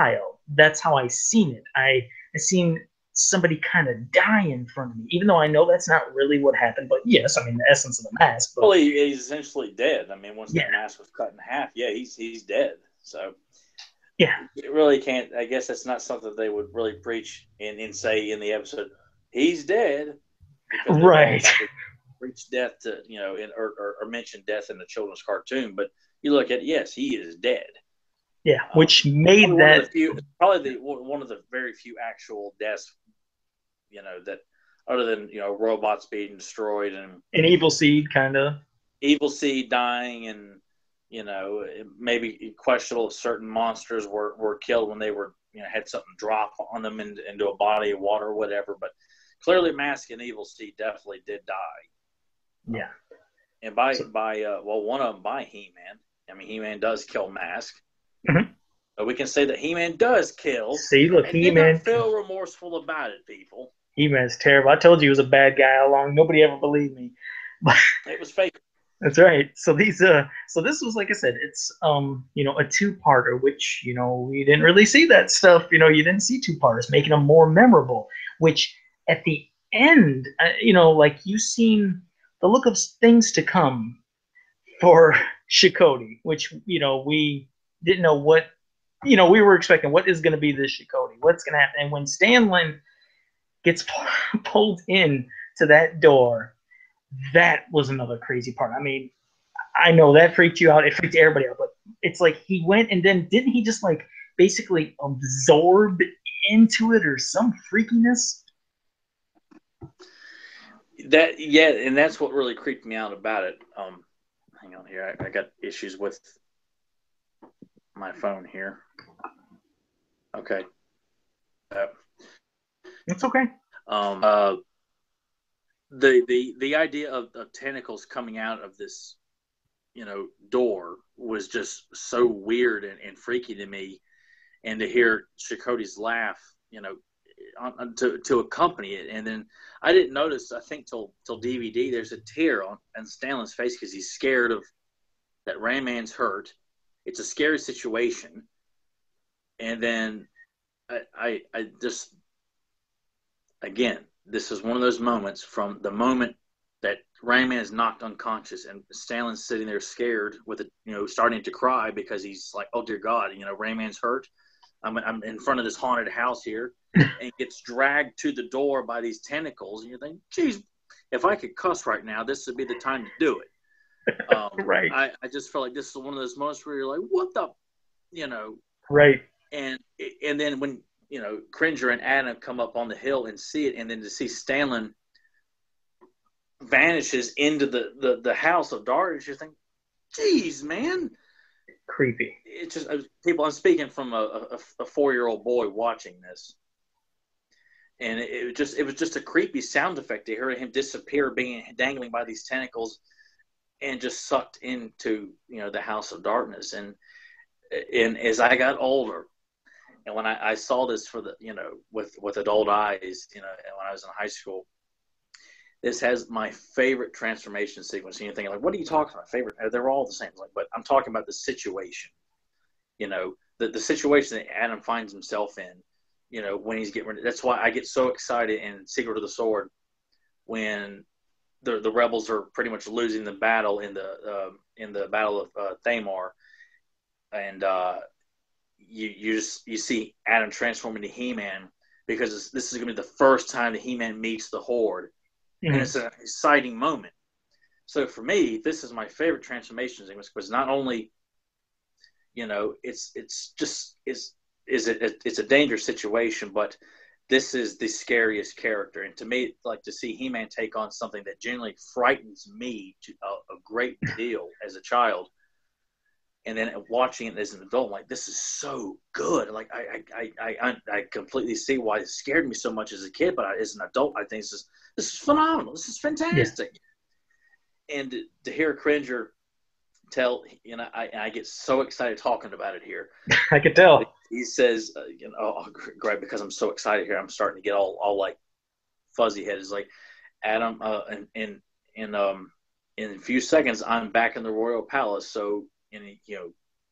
[SPEAKER 3] that's how I seen it. I seen somebody kind of die in front of me, even though I know that's not really what happened. But yes, I mean the essence of the mask. But
[SPEAKER 2] Well, he's essentially dead. I mean, once
[SPEAKER 3] yeah,
[SPEAKER 2] that mask was cut in half, yeah, he's dead. So
[SPEAKER 3] yeah,
[SPEAKER 2] it really can't. I guess that's not something they would really preach and say in the episode. He's dead because they're all
[SPEAKER 3] right.
[SPEAKER 2] about to preach death to or mention death in the children's cartoon. But you look at yes, he is dead.
[SPEAKER 3] Yeah, which made that
[SPEAKER 2] one of the very few actual deaths, that other than robots being destroyed and
[SPEAKER 3] an evil seed kind of.
[SPEAKER 2] Evil Seed dying and maybe questionable if certain monsters were killed when they were had something drop on them into a body of water or whatever. But clearly, Mask and Evil Seed definitely did die.
[SPEAKER 3] Yeah,
[SPEAKER 2] and by one of them by He-Man. I mean, He-Man does kill Mask.
[SPEAKER 3] Mm-hmm.
[SPEAKER 2] But we can say that He-Man does kill.
[SPEAKER 3] See, look,
[SPEAKER 2] He-Man did not feel remorseful about it, people.
[SPEAKER 3] He-Man's terrible. I told you he was a bad guy all along. Nobody ever believed me.
[SPEAKER 2] It was fake.
[SPEAKER 3] That's right. So these so this was, like I said, it's a two-parter, which we didn't really see that stuff. You didn't see two-parters, making them more memorable. Which at the end, like you seen the look of things to come for Chakotay, which we didn't know what we were expecting. What is going to be this Chakotay? What's going to happen? And when Stanley gets pulled in to that door, that was another crazy part. I mean, I know that freaked you out. It freaked everybody out. But it's like he went and then didn't he just like basically absorb into it or some freakiness?
[SPEAKER 2] And that's what really creeped me out about it. Hang on here. I got issues with my phone here. Okay.
[SPEAKER 3] It's okay.
[SPEAKER 2] The idea of tentacles coming out of this, door was just so weird and freaky to me, and to hear Chakotay's laugh, to accompany it, and then I didn't notice. I think till DVD, there's a tear on Stanley's face because he's scared of that Ram-Man's hurt. It's a scary situation, and then I just again. This is one of those moments from the moment that Ram-Man is knocked unconscious and Stanley's sitting there scared with it, starting to cry because he's like, oh dear God, Ram-Man's hurt. I'm in front of this haunted house here, and gets dragged to the door by these tentacles. And you think, geez, if I could cuss right now, this would be the time to do it.
[SPEAKER 3] Right.
[SPEAKER 2] I just felt like this is one of those moments where you're like, what the,
[SPEAKER 3] Right.
[SPEAKER 2] And then when, Cringer and Adam come up on the hill and see it, and then to see Stanley vanishes into the house of darkness, you think, geez, man.
[SPEAKER 3] Creepy.
[SPEAKER 2] It's just people. I'm speaking from a 4-year-old boy watching this, and it was just a creepy sound effect to hear him disappear, being dangling by these tentacles, and just sucked into the house of darkness. And as I got older, and when I saw this for the with adult eyes, when I was in high school, this has my favorite transformation sequence. And you're thinking, like, what are you talking about? Favorite? They're all the same. Like, but I'm talking about the situation. The situation that Adam finds himself in. When he's getting ready. That's why I get so excited in Secret of the Sword when the rebels are pretty much losing the battle in the Battle of Thamar, and you see Adam transform into He-Man, because this is going to be the first time that He-Man meets the Horde. Mm-hmm. And it's an exciting moment. So for me, this is my favorite transformation sequence, because not only, it's a dangerous situation, but this is the scariest character. And to me, like, to see He-Man take on something that genuinely frightens me to a great deal as a child, and then watching it as an adult, I'm like, this is so good. Like, I completely see why it scared me so much as a kid, but as an adult, I think this is phenomenal. This is fantastic. Yeah. And to hear Cringer tell, I get so excited talking about it here.
[SPEAKER 3] I could tell.
[SPEAKER 2] He says, oh, great, because I'm so excited here. I'm starting to get all like fuzzy head. It's like, Adam, in a few seconds, I'm back in the royal palace. So,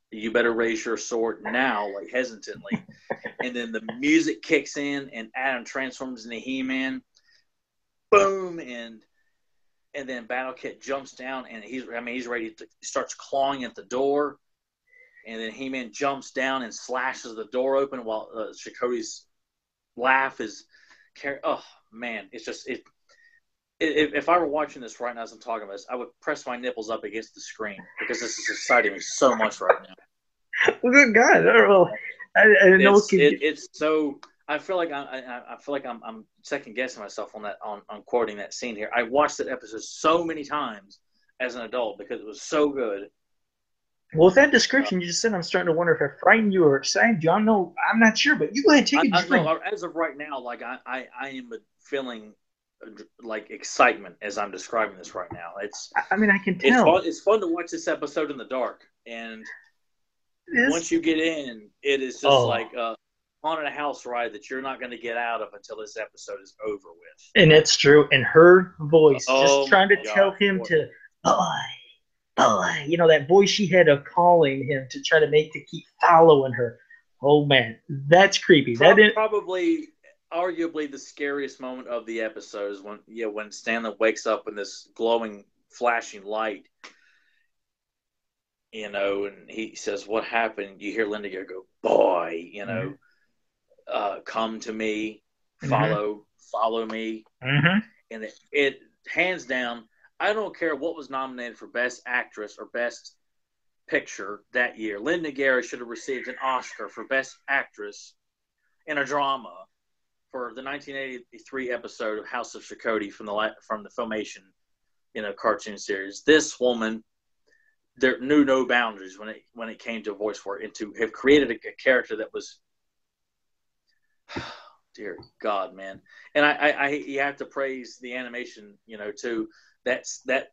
[SPEAKER 2] You better raise your sword now, like hesitantly. And then the music kicks in, and Adam transforms into He-Man. Boom, and then Battle Kit jumps down, and he's ready to starts clawing at the door, and then He-Man jumps down and slashes the door open while Chakotay's laugh is. Oh man, it's just it. If I were watching this right now as I'm talking about this, I would press my nipples up against the screen because this is exciting me so much right now.
[SPEAKER 3] Well, good God, I didn't know
[SPEAKER 2] it's so. I feel like I'm second guessing myself on quoting that scene here. I watched that episode so many times as an adult because it was so good.
[SPEAKER 3] Well, with that description you just said, I'm starting to wonder if it frightened you or excited you. I'm not sure, but you go ahead and take a drink.
[SPEAKER 2] No, as of right now, like I am feeling like excitement as I'm describing this right now.
[SPEAKER 3] I can tell.
[SPEAKER 2] It's fun to watch this episode in the dark, and once you get in, it is just like a haunted house ride that you're not going to get out of until this episode is over with.
[SPEAKER 3] And it's true. And her voice, just trying to tell him to, boy, that voice she had of calling him to try to keep following her. Oh man, that's creepy.
[SPEAKER 2] Probably, arguably, the scariest moment of the episode is when Stanley wakes up in this glowing, flashing light. And he says, "What happened?" You hear Linda go, "Boy, come to me, follow me."
[SPEAKER 3] Mm-hmm.
[SPEAKER 2] And it hands down, I don't care what was nominated for Best Actress or Best Picture that year. Linda Gary should have received an Oscar for Best Actress in a drama for the 1983 episode of House of Chakotay from the Filmation, cartoon series. This woman, there knew no boundaries when it came to voice work, and to have created a character that was, dear God, man. And I you have to praise the animation, too. That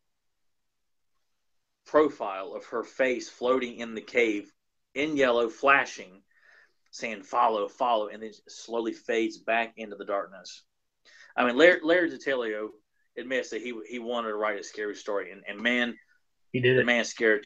[SPEAKER 2] profile of her face floating in the cave in yellow, flashing, saying "follow, follow," and then slowly fades back into the darkness. I mean, Larry DiTillio admits that he wanted to write a scary story, and man,
[SPEAKER 3] he did.
[SPEAKER 2] The man scared.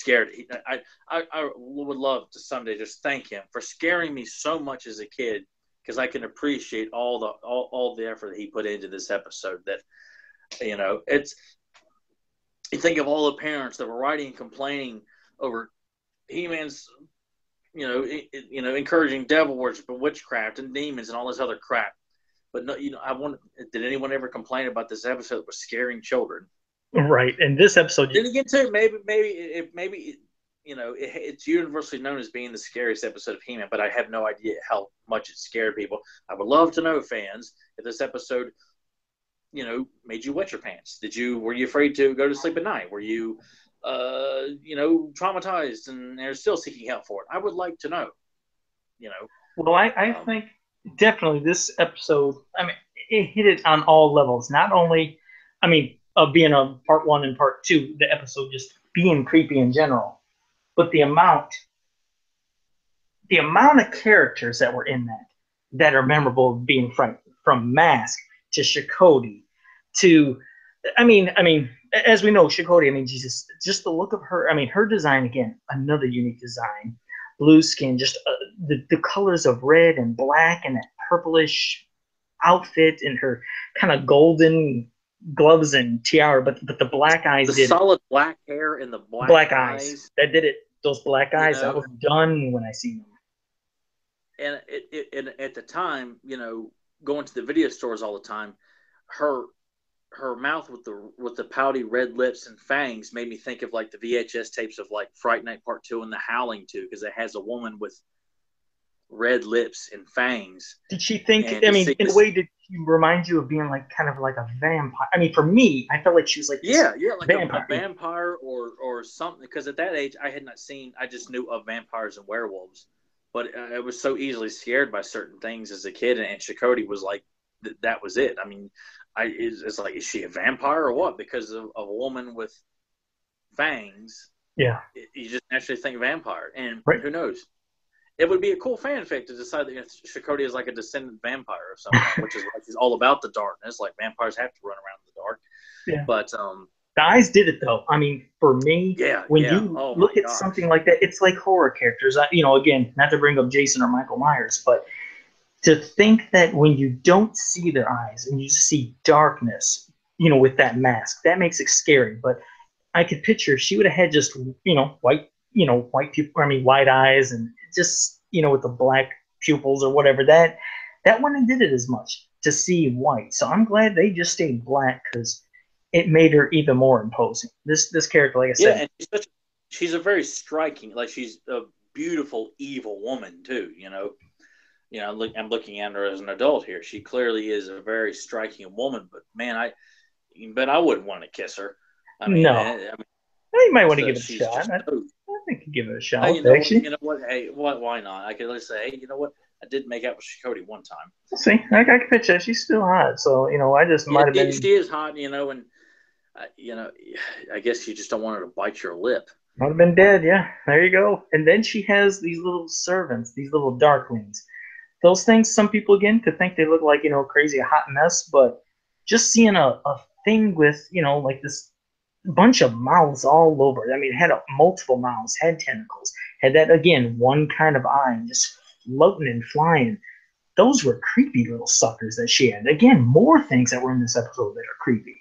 [SPEAKER 2] I would love to someday just thank him for scaring me so much as a kid, because I can appreciate all the effort that he put into this episode. That it's. You think of all the parents that were writing and complaining over He-Man's, encouraging devil worship and witchcraft and demons and all this other crap. But no, did anyone ever complain about this episode that was scaring children?
[SPEAKER 3] Right, and this episode.
[SPEAKER 2] Then again, too, maybe it's universally known as being the scariest episode of He-Man, but I have no idea how much it scared people. I would love to know, fans, if this episode, made you wet your pants. Were you afraid to go to sleep at night? Were you, traumatized and are still seeking help for it? I would like to know.
[SPEAKER 3] Well, I think definitely this episode. It hit it on all levels. Not only, of being a part 1 and part 2, the episode just being creepy in general, but the amount of characters that were in that are memorable, being from Mask to Chakotay to, as we know, Chakotay, Jesus, just the look of her, her design, again, another unique design, blue skin, just the colors of red and black and that purplish outfit and her kind of golden gloves and tiara, but the black eyes,
[SPEAKER 2] the solid black hair and the black eyes
[SPEAKER 3] that did it. Those black eyes, I was done when I seen
[SPEAKER 2] And
[SPEAKER 3] them.
[SPEAKER 2] at the time, going to the video stores all the time, her mouth with the pouty red lips and fangs made me think of like the VHS tapes of like Fright Night Part 2 and The Howling 2, because it has a woman with red lips and fangs.
[SPEAKER 3] Did she think? In a way, did she remind you of being like kind of like a vampire? For me, I felt like she was like
[SPEAKER 2] like a vampire or something. Because at that age, I had not seen. I just knew of vampires and werewolves, but I was so easily scared by certain things as a kid, and Chakotay was like, that was it. It's like, is she a vampire or what? Because of a woman with fangs.
[SPEAKER 3] Yeah,
[SPEAKER 2] you just naturally think vampire, and
[SPEAKER 3] right.
[SPEAKER 2] Who knows? It would be a cool fanfic to decide that Chakotay is like a descendant vampire of some kind, which is like he's all about the darkness. Like vampires have to run around in the dark.
[SPEAKER 3] Yeah.
[SPEAKER 2] But
[SPEAKER 3] The eyes did it though. I mean, for me,
[SPEAKER 2] Yeah,
[SPEAKER 3] when
[SPEAKER 2] yeah.
[SPEAKER 3] you
[SPEAKER 2] Oh my
[SPEAKER 3] look at something
[SPEAKER 2] gosh.
[SPEAKER 3] like that, it's like horror characters. Again, not to bring up Jason or Michael Myers, but to think that when you don't see their eyes and you just see darkness, with that mask, that makes it scary. But I could picture she would have had just, white, white people, I mean, white eyes and just, with the black pupils or whatever. That one did it as much to see white. So I'm glad they just stayed black because it made her even more imposing. This character, like I
[SPEAKER 2] Yeah,
[SPEAKER 3] said,
[SPEAKER 2] and she's a very striking, like she's a beautiful evil woman too. I'm looking at her as an adult here. She clearly is a very striking woman, but man, I wouldn't want to kiss her. I mean,
[SPEAKER 3] no, you might want to give it a
[SPEAKER 2] she's
[SPEAKER 3] shot.
[SPEAKER 2] just so.
[SPEAKER 3] I think you give it a
[SPEAKER 2] Hey,
[SPEAKER 3] shot,
[SPEAKER 2] you
[SPEAKER 3] actually.
[SPEAKER 2] know what? Hey, why not? I could at least say, hey, you know what? I did make out with Cody one time.
[SPEAKER 3] We'll see. I can picture that. She's still hot. So, I just
[SPEAKER 2] Yeah,
[SPEAKER 3] might have been,
[SPEAKER 2] she is hot, and you know, I guess you just don't want her to bite your lip.
[SPEAKER 3] dead. Yeah, there you go. And then she has these little servants, these little darklings. Those things, some people again could think they look like, crazy a hot mess, but just seeing a thing with, like this bunch of mouths all over. I mean, it had multiple mouths, had tentacles, had that again, one kind of eye, and just floating and flying. Those were creepy little suckers that she had. Again, more things that were in this episode that are creepy.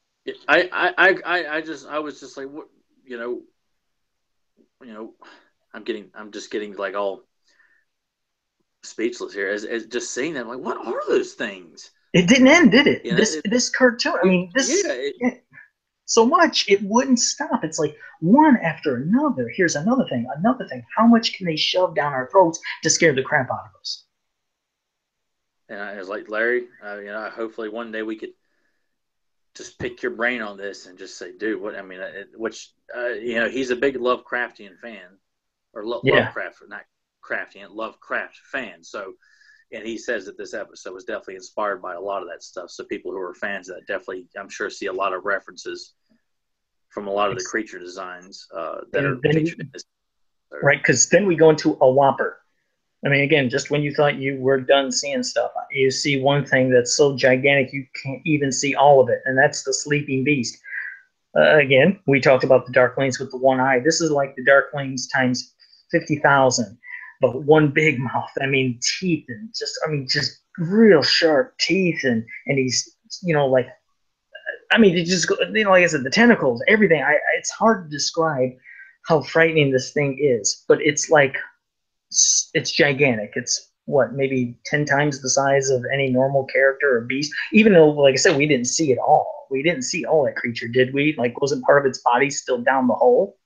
[SPEAKER 2] I was just like, what, you know, you know, I'm just getting like all speechless here as just seeing them. Like, what are those things?
[SPEAKER 3] It didn't end, did it?
[SPEAKER 2] You know,
[SPEAKER 3] This cartoon. I mean,
[SPEAKER 2] yeah,
[SPEAKER 3] so much it wouldn't stop. It's like one after another. Here's another thing, another thing. How much can they shove down our throats to scare the crap out of us?
[SPEAKER 2] and I was like, Larry, hopefully one day we could just pick your brain on this and just say, dude, what I mean, he's a big Lovecraftian fan, or
[SPEAKER 3] Yeah,
[SPEAKER 2] Lovecraft, not Craftian, Lovecraft fan. So, and he says that this episode was definitely inspired by a lot of that stuff. So people who are fans of that definitely, I'm sure, see a lot of references from a lot of the creature designs that
[SPEAKER 3] and
[SPEAKER 2] are featured in
[SPEAKER 3] then
[SPEAKER 2] this episode.
[SPEAKER 3] right, because then we go into a whopper. I mean, again, just when you thought you were done seeing stuff, you see one thing that's so gigantic you can't even see all of it, and that's the sleeping beast. Again, we talked about the Darklings with the one eye. This is like the Darklings times 50,000, but one big mouth. I mean, teeth and just real sharp teeth, and he's like, I mean, it just like I said, the tentacles, everything. It's hard to describe how frightening this thing is, but it's like it's gigantic. It's what, maybe 10 times the size of any normal character or beast. Even though, like I said, we didn't see it all. We didn't see all that creature, did we? Like, wasn't part of its body still down the hole?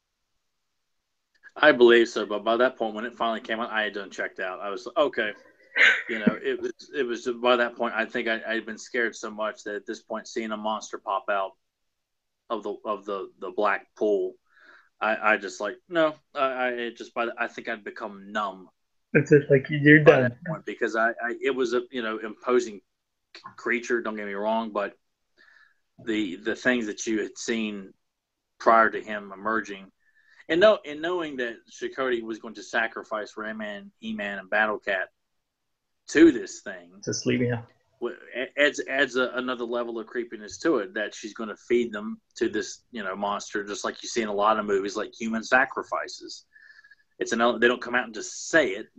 [SPEAKER 2] I believe so, but by that point, when it finally came out, I had done checked out. I was okay. It was by that point. I think I'd been scared so much that at this point, seeing a monster pop out of the black pool, I just like no. I think I'd become numb
[SPEAKER 3] It's just like you're
[SPEAKER 2] by that
[SPEAKER 3] done.
[SPEAKER 2] point because it was a imposing creature. Don't get me wrong, but the things that you had seen prior to him emerging, and knowing that Chakotay was going to sacrifice Rayman, He-Man, and Battle Cat to this thing,
[SPEAKER 3] Just leaving you.
[SPEAKER 2] adds another level of creepiness to it, that she's going to feed them to this monster, just like you see in a lot of movies like human sacrifices. They don't come out and just say it,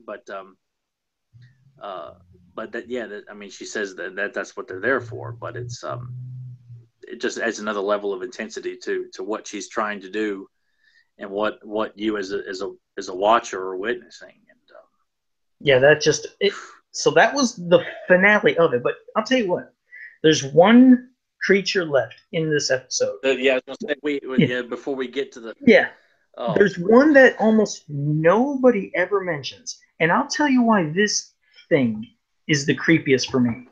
[SPEAKER 2] but I mean, she says that's what they're there for, but it just adds another level of intensity to what she's trying to do, and what you as a watcher are witnessing. And
[SPEAKER 3] Yeah, that just it. So that was the finale of it. But I'll tell you what, there's one creature left in this episode.
[SPEAKER 2] yeah, I was gonna say
[SPEAKER 3] Yeah,
[SPEAKER 2] before we get to the
[SPEAKER 3] yeah.
[SPEAKER 2] oh
[SPEAKER 3] There's one that almost nobody ever mentions, and I'll tell you why this thing is the creepiest for me,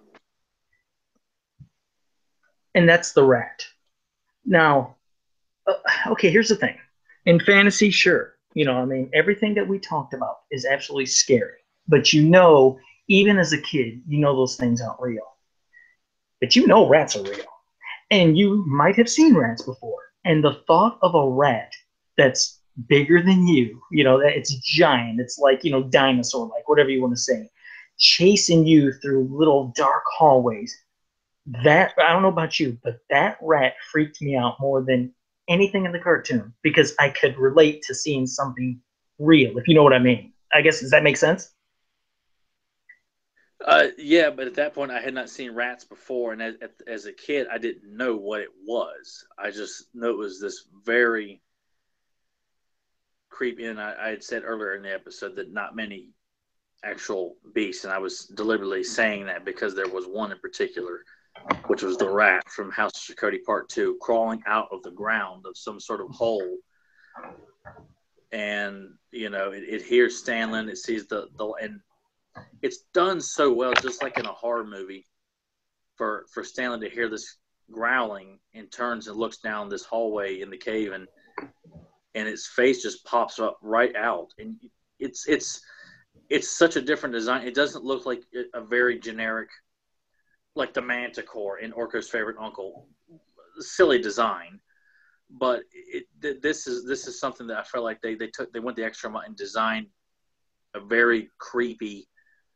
[SPEAKER 3] and that's the rat. Now, uh, okay, here's the thing. In fantasy, sure, I mean, everything that we talked about is absolutely scary, but even as a kid, those things aren't real. But rats are real, and you might have seen rats before, and the thought of a rat that's bigger than that it's giant, it's like, dinosaur like, whatever you want to say, chasing you through little dark hallways, That, I don't know about you, but that rat freaked me out more than anything in the cartoon because I could relate to seeing something real, if you know what I mean. I guess, does that make sense?
[SPEAKER 2] Yeah, but at that point, I had not seen rats before, and as a kid, I didn't know what it was. I just know it was this very creepy. And I had said earlier in the episode that not many actual beasts, and I was deliberately saying that because there was one in particular, which was the rat from House of Shakoti Part Two, crawling out of the ground of some sort of hole, and it hears Stanley, it sees and it's done so well, just like in a horror movie, for Stanley to hear this growling and turns and looks down this hallway in the cave, and its face just pops up right out, and it's such a different design. It doesn't look like a very generic, like the Manticore in Orko's Favorite Uncle, silly design. But this is something that I felt like they went the extra mile and designed a very creepy,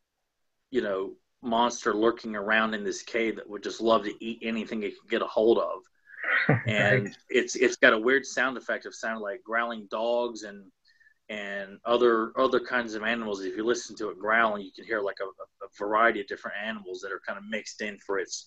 [SPEAKER 2] monster lurking around in this cave that would just love to eat anything it could get a hold of. And right. It's got a weird sound effect of sounding like growling dogs and other kinds of animals. If you listen to it growling, you can hear like a variety of different animals that are kind of mixed in for its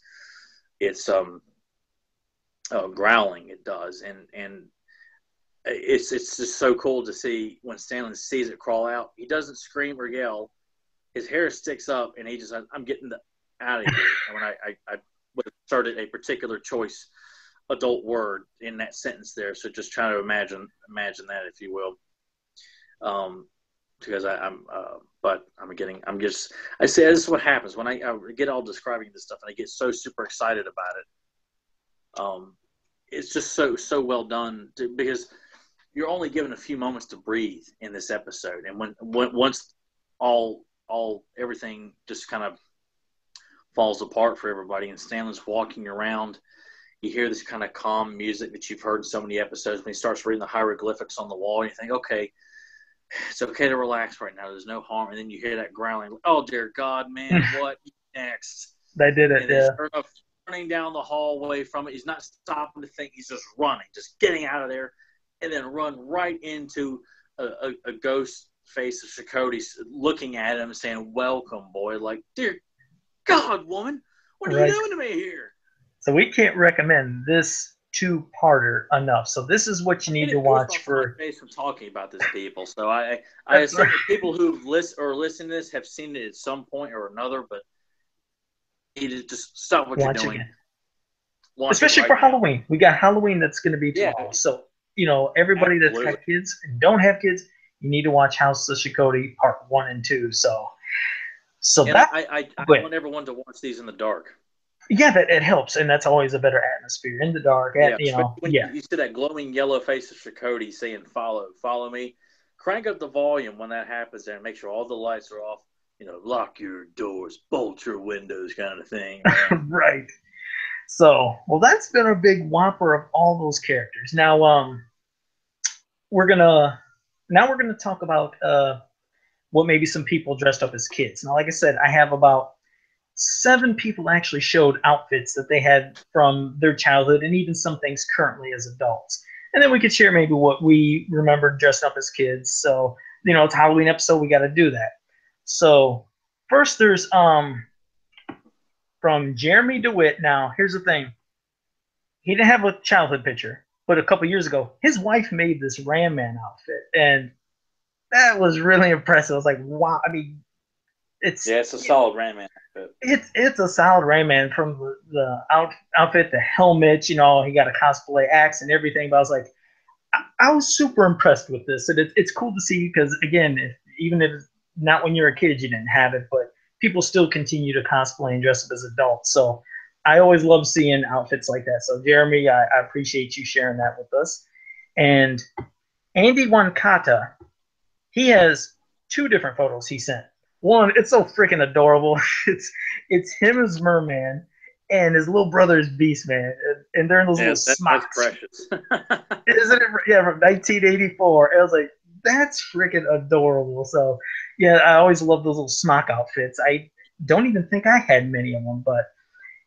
[SPEAKER 2] growling. It does, and it's just so cool to see when Stanley sees it crawl out. He doesn't scream or yell. His hair sticks up, and he just, I'm getting out of here. And when I would have started a particular choice adult word in that sentence there, so just try to imagine that, if you will. Because I say this is what happens when I get all describing this stuff and I get so super excited about it. It's just so well done because you're only given a few moments to breathe in this episode, and when once everything just kind of falls apart for everybody and Stanley's walking around, you hear this kind of calm music that you've heard in so many episodes. When he starts reading the hieroglyphics on the wall, and you think, okay, it's okay to relax right now. There's no harm. And then you hear that growling. Oh, dear God, man, what next?
[SPEAKER 3] They did it, yeah.
[SPEAKER 2] Sure enough, running down the hallway from it. He's not stopping to think. He's just running, just getting out of there, and then run right into a ghost face of Shakoti looking at him and saying, welcome, boy. Like, dear God, woman, what are you doing to me here?
[SPEAKER 3] So we can't recommend this two-parter enough. So this is what you need to watch for.
[SPEAKER 2] My face from talking about this, people. So I assume that people who've listened to this have seen it at some point or another, but you need to just stop what you're doing.
[SPEAKER 3] Especially for Halloween. We got Halloween that's going to be tomorrow. So, everybody that's got kids and don't have kids, you need to watch House of Shakoti Part 1 and 2. So
[SPEAKER 2] and that I want everyone to watch these in the dark.
[SPEAKER 3] Yeah, that it helps, and that's always a better atmosphere in the dark. When you see that
[SPEAKER 2] glowing yellow face of Shakoti saying follow me, crank up the volume when that happens there and make sure all the lights are off. Lock your doors, bolt your windows, kind of thing.
[SPEAKER 3] Right. So, well, that's been a big whopper of all those characters. Now, we're gonna talk about what maybe some people dressed up as kids. Now, like I said, I have about 7 people actually showed outfits that they had from their childhood and even some things currently as adults. And then we could share maybe what we remember dressed up as kids. So, it's a Halloween episode, we got to do that. So, first there's from Jeremy DeWitt. Now, here's the thing. He didn't have a childhood picture, but a couple years ago, his wife made this Ram Man outfit, and that was really impressive. I was like, wow. I mean, it's
[SPEAKER 2] a solid Ram Man outfit.
[SPEAKER 3] It's a solid Ram Man, from the outfit, the helmet. He got a cosplay axe and everything. But I was like, I was super impressed with this, and it's cool to see because again, even if not when you're a kid you didn't have it, but people still continue to cosplay and dress up as adults. So I always love seeing outfits like that. So Jeremy, I appreciate you sharing that with us. And Andy Wankata, he has 2 different photos he sent. One, it's so freaking adorable. It's him as Merman and his little brother is Beastman, and they're in those little smocks.
[SPEAKER 2] That's precious.
[SPEAKER 3] Isn't it? Yeah, from 1984. And I was like, that's freaking adorable. So, yeah, I always love those little smock outfits. I don't even think I had many of them, but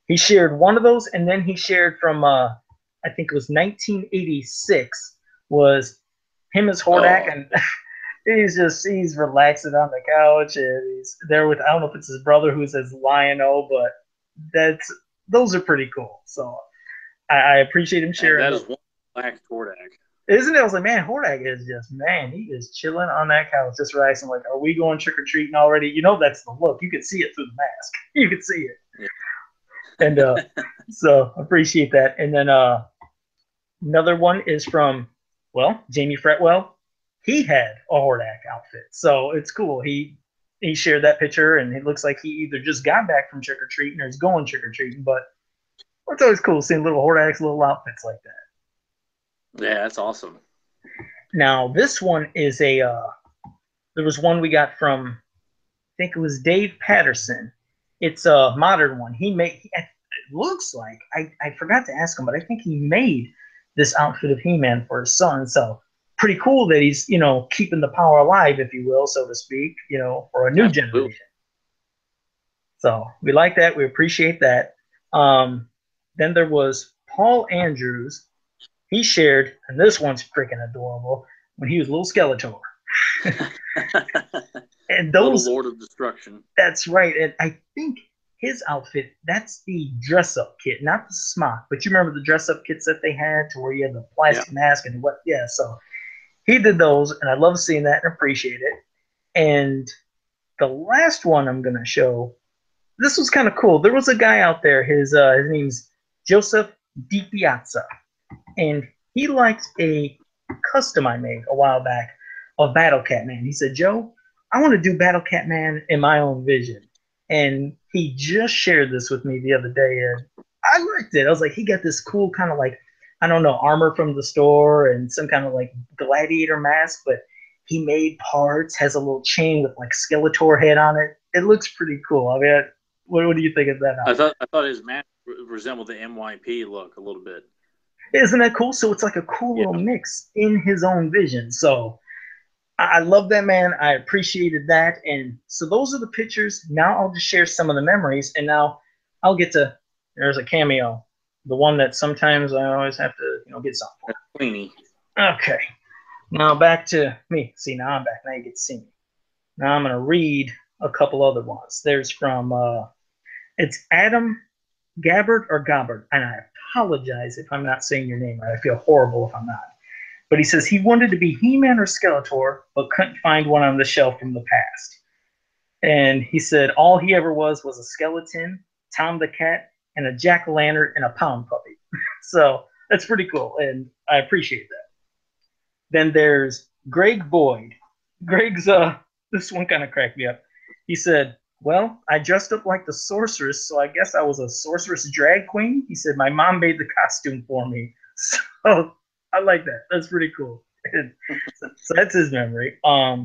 [SPEAKER 3] He shared one of those, and then he shared from I think it was 1986 was him as Hordak, and he's relaxing on the couch, and he's there with, I don't know if it's his brother who says Lion-O, but those are pretty cool. So I appreciate him sharing.
[SPEAKER 2] And that is one black Hordak.
[SPEAKER 3] Isn't it? I was like, man, Hordak is just, man, he is chilling on that couch, just relaxing. Like, are we going trick or treating already? You know, that's the look. You can see it through the mask. You can see it. Yeah. And so appreciate that. And then another one is from, well, Jamie Fretwell. He had a Hordak outfit, so it's cool. He shared that picture, and it looks like he either just got back from trick or treating or is going trick or treating. But it's always cool seeing little Hordaks, little outfits like that.
[SPEAKER 2] Yeah, that's awesome.
[SPEAKER 3] Now this one is there was one we got from, I think it was Dave Patterson. It's a modern one. It looks like, I forgot to ask him, but I think he made this outfit of He-Man for his son. So pretty cool that he's, keeping the power alive, if you will, so to speak, for a new generation. So we like that. We appreciate that. Then there was Paul Andrews. He shared, and this one's freaking adorable, when he was little Skeletor. And those,
[SPEAKER 2] Little Lord of Destruction.
[SPEAKER 3] That's right. And I think his outfit, that's the dress-up kit, not the smock. But you remember the dress-up kits that they had to where you had the plastic mask and what? Yeah, so he did those, and I love seeing that and appreciate it. And the last one I'm going to show, this was kind of cool. There was a guy out there, his name's Joseph DiPiazza, and he liked a custom I made a while back of Battle Cat Man. He said, Joe, I want to do Battle Cat Man in my own vision. And he just shared this with me the other day, and I liked it. I was like, he got this cool kind of like, I don't know, armor from the store and some kind of like gladiator mask, but he made parts, has a little chain with like Skeletor head on it. It looks pretty cool. I mean, what do you think of that?
[SPEAKER 2] I thought his mask resembled the MYP look a little bit.
[SPEAKER 3] Isn't that cool? So it's like a cool little mix in his own vision. So I love that, man. I appreciated that. And so those are the pictures. Now I'll just share some of the memories. And now I'll get to, there's a cameo. The one that sometimes I always have to, get something for.
[SPEAKER 2] Queenie.
[SPEAKER 3] Okay. Now back to me. See, now I'm back. Now you get to see me. Now I'm going to read a couple other ones. There's from, it's Adam Gabbard or Gobbard. And I apologize if I'm not saying your name right. I feel horrible if I'm not. But he says he wanted to be He-Man or Skeletor, but couldn't find one on the shelf from the past. And he said all he ever was a skeleton, Tom the Cat, and a jack-o'-lantern and a pound puppy. So that's pretty cool, and I appreciate that. Then there's Greg Boyd. Greg's, this one kind of cracked me up. He said, well, I dressed up like the sorceress, so I guess I was a sorceress drag queen. He said my mom made the costume for me. So I like that. That's pretty cool. So that's his memory.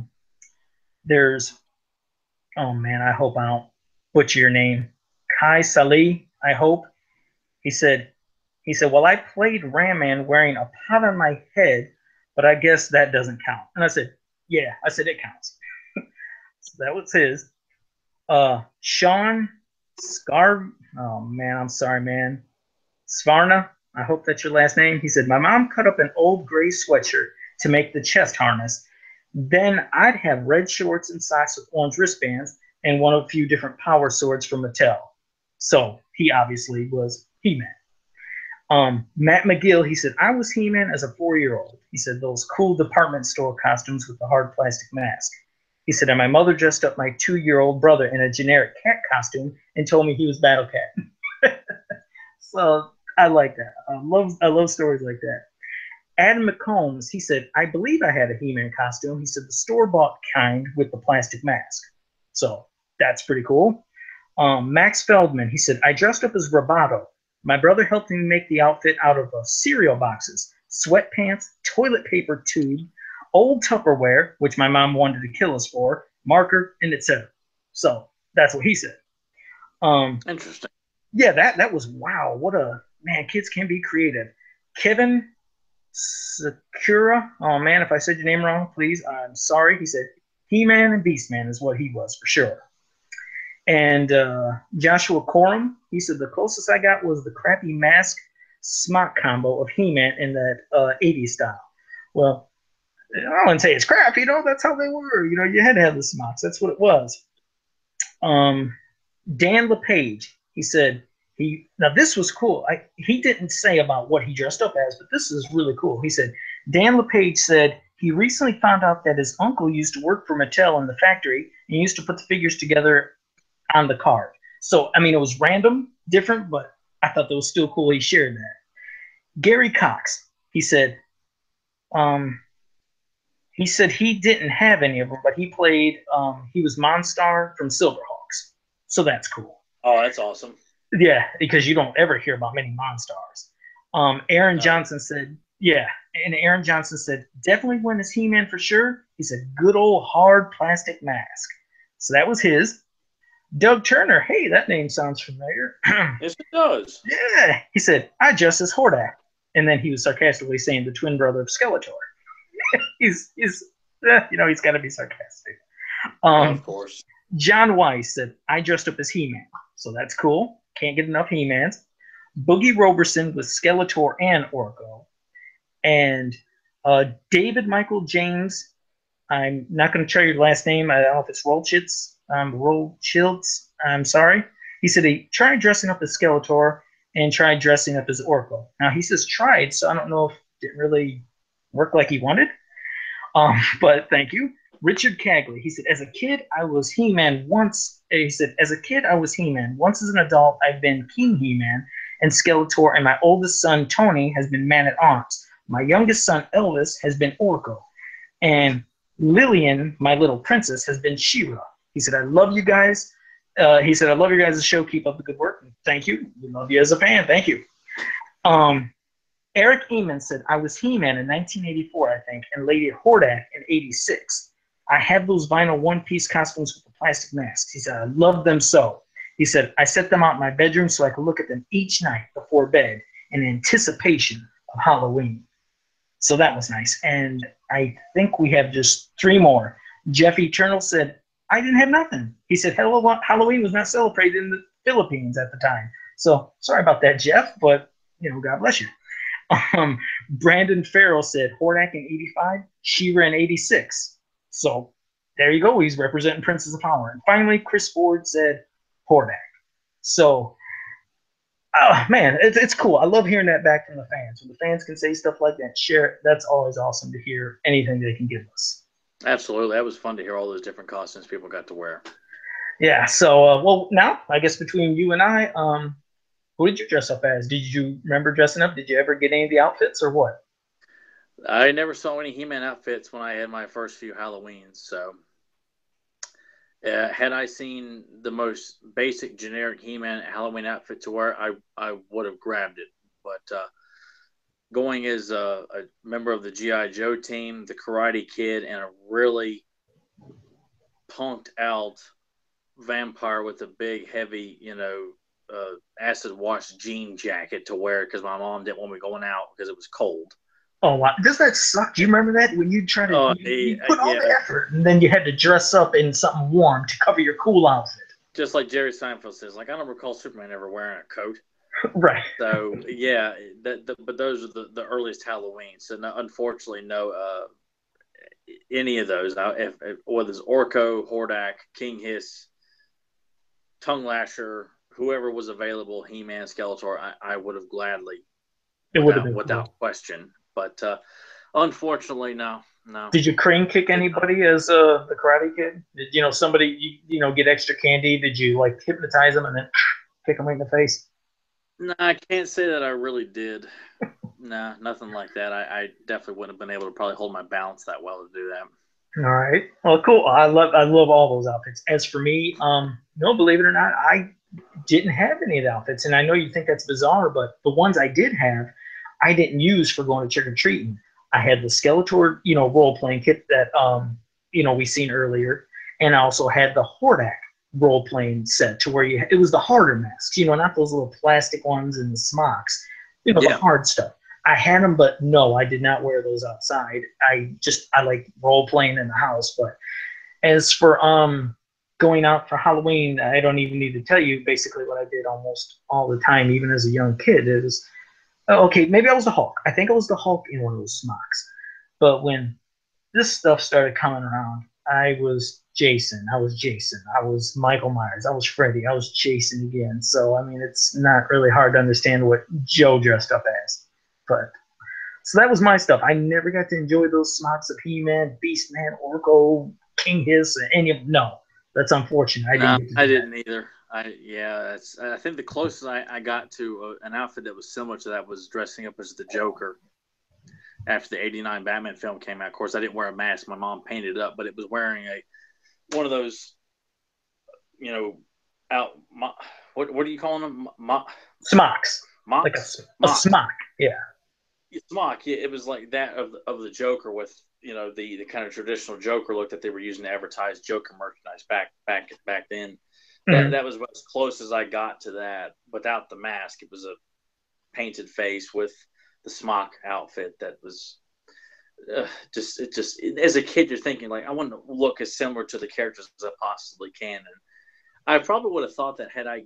[SPEAKER 3] There's, oh man, I hope I don't butcher your name. Kai Salih, I hope. He said, well, I played Ram Man wearing a pot on my head, but I guess that doesn't count. And I said, yeah, it counts. So that was his. Sean oh man, I'm sorry, man. Svarna, I hope that's your last name. He said, my mom cut up an old gray sweatshirt to make the chest harness. Then I'd have red shorts and socks with orange wristbands and one of a few different power swords from Mattel. So he obviously was He-Man. Matt McGill, he said, I was He-Man as a 4-year-old. He said, those cool department store costumes with the hard plastic mask. He said, and my mother dressed up my 2-year-old brother in a generic cat costume and told me he was Battle Cat. So I like that. I love stories like that. Adam McCombs, he said, I believe I had a He-Man costume. He said the store-bought kind with the plastic mask. So that's pretty cool. Max Feldman, he said, I dressed up as Roboto. My brother helped me make the outfit out of cereal boxes, sweatpants, toilet paper tube, old Tupperware, which my mom wanted to kill us for, marker, and etc. So that's what he said.
[SPEAKER 2] Interesting.
[SPEAKER 3] Yeah, that was, wow. What a, man, kids can be creative. Kevin Sakura, oh man, if I said your name wrong, please, I'm sorry. He said He-Man and Beastman is what he was for sure. And Joshua Corum, he said the closest I got was the crappy mask smock combo of He-Man in that 80s style. Well, I wouldn't say it's crap, that's how they were. You had to have the smocks. That's what it was. Dan LePage, he said, now this was cool. He didn't say about what he dressed up as, but this is really cool. He said, Dan LePage said he recently found out that his uncle used to work for Mattel in the factory and used to put the figures together on the card. So, it was random, different, but I thought that was still cool. He shared that. Gary Cox, he said he didn't have any of them, but he played, he was Monstar from Silverhawks. So that's cool.
[SPEAKER 2] Oh, that's awesome.
[SPEAKER 3] Yeah, because you don't ever hear about many Monstars. Aaron Johnson said, yeah, and Aaron Johnson said, definitely went as He-Man for sure. He said, good old hard plastic mask. So that was his. Doug Turner, hey, that name sounds familiar.
[SPEAKER 2] Yes, it does.
[SPEAKER 3] Yeah, he said, I dress as Hordak. And then he was sarcastically saying the twin brother of Skeletor. he's got to be sarcastic.
[SPEAKER 2] Of course.
[SPEAKER 3] John Weiss said, I dressed up as He-Man. So that's cool. Can't get enough He-Mans. Boogie Roberson with Skeletor and Orko. And David Michael James, I'm not going to try your last name. I don't know if it's Rolchitz. Rolchiltz. I'm sorry. He said he tried dressing up as Skeletor and tried dressing up as Orko. Now, he says tried, so I don't know if it didn't really work like he wanted. But thank you. Richard Cagley, he said, as a kid, I was He-Man once. He said, as a kid, I was He-Man. Once as an adult, I've been King He-Man and Skeletor, and my oldest son, Tony, has been Man-at-Arms. My youngest son, Elvis, has been Orko. And Lillian, my little princess, has been She-Ra. He said, I love you guys. He said, I love your guys' show. Keep up the good work. Thank you. We love you as a fan. Thank you. Eric Eamon said, I was He-Man in 1984, I think, and Lady Hordak in 86. I have those vinyl one-piece costumes with the plastic masks. He said, I love them so. He said, I set them out in my bedroom so I could look at them each night before bed in anticipation of Halloween. So that was nice. And I think we have just 3 more. Jeff Eternal said, I didn't have nothing. He said, Halloween was not celebrated in the Philippines at the time. So sorry about that, Jeff, but, God bless you. Brandon Farrell said, Hordak in 85, She-Ra in 86. So there you go. He's representing Princess of Power. And finally, Chris Ford said Hordak. So, oh, man, it's cool. I love hearing that back from the fans. When the fans can say stuff like that, share it, that's always awesome to hear anything they can give us.
[SPEAKER 2] Absolutely. That was fun to hear all those different costumes people got to wear.
[SPEAKER 3] Yeah. So, well, now, I guess between you and I, who did you dress up as? Did you remember dressing up? Did you ever get any of the outfits or what?
[SPEAKER 2] I never saw any He-Man outfits when I had my first few Halloweens. So, had I seen the most basic, generic He-Man Halloween outfit to wear, I would have grabbed it. But going as a member of the G.I. Joe team, the Karate Kid, and a really punked out vampire with a big, heavy, acid wash jean jacket to wear because my mom didn't want me going out because it was cold.
[SPEAKER 3] Oh, wow. Does that suck? Do you remember that when you try to you put all the effort and then you had to dress up in something warm to cover your cool outfit?
[SPEAKER 2] Just like Jerry Seinfeld says, I don't recall Superman ever wearing a coat.
[SPEAKER 3] Right.
[SPEAKER 2] So yeah, but those are the earliest Halloween. So no, unfortunately, no any of those. Now, if whether it's Orko, Hordak, King Hiss, Tongue Lasher, whoever was available, He-Man, Skeletor, I would have gladly, without question. But unfortunately, no.
[SPEAKER 3] Did you crane kick anybody as the Karate Kid? Did somebody get extra candy? Did you hypnotize them and then kick them in the face?
[SPEAKER 2] No, I can't say that I really did. No, nothing like that. I definitely wouldn't have been able to probably hold my balance that well to do that.
[SPEAKER 3] All right. Well, cool. I love all those outfits. As for me, no, believe it or not, I didn't have any of the outfits, and I know you think that's bizarre, but the ones I did have, I didn't use for going to trick or treating. I had the Skeletor, role playing kit that we seen earlier, and I also had the Hordak role playing set to where it was the harder masks, not those little plastic ones and the smocks, the hard stuff. I had them, but no, I did not wear those outside. I like role playing in the house. But as for going out for Halloween, I don't even need to tell you basically what I did almost all the time, even as a young kid. It was, okay, maybe I was the Hulk. I think I was the Hulk in one of those smocks. But when this stuff started coming around, I was Jason. I was Jason. I was Michael Myers. I was Freddy. I was Jason again. So, I mean, it's not really hard to understand what Joe dressed up as. But so that was my stuff. I never got to enjoy those smocks of He-Man, Beastman, Orko, King Hiss, any of no. That's unfortunate.
[SPEAKER 2] I didn't either. I think the closest I got to an outfit that was similar to that was dressing up as the Joker after the '89 Batman film came out. Of course, I didn't wear a mask. My mom painted it up, but it was wearing one of those, what do you call them?
[SPEAKER 3] Smocks.
[SPEAKER 2] Mocks?
[SPEAKER 3] Like a smock. Yeah.
[SPEAKER 2] Smock. Yeah, it was like that of the Joker with the kind of traditional Joker look that they were using to advertise Joker merchandise back then.
[SPEAKER 3] Mm-hmm.
[SPEAKER 2] That was as close as I got to that without the mask. It was a painted face with the smock outfit that was just as a kid you're thinking like, I want to look as similar to the characters as I possibly can. And I probably would have thought that had I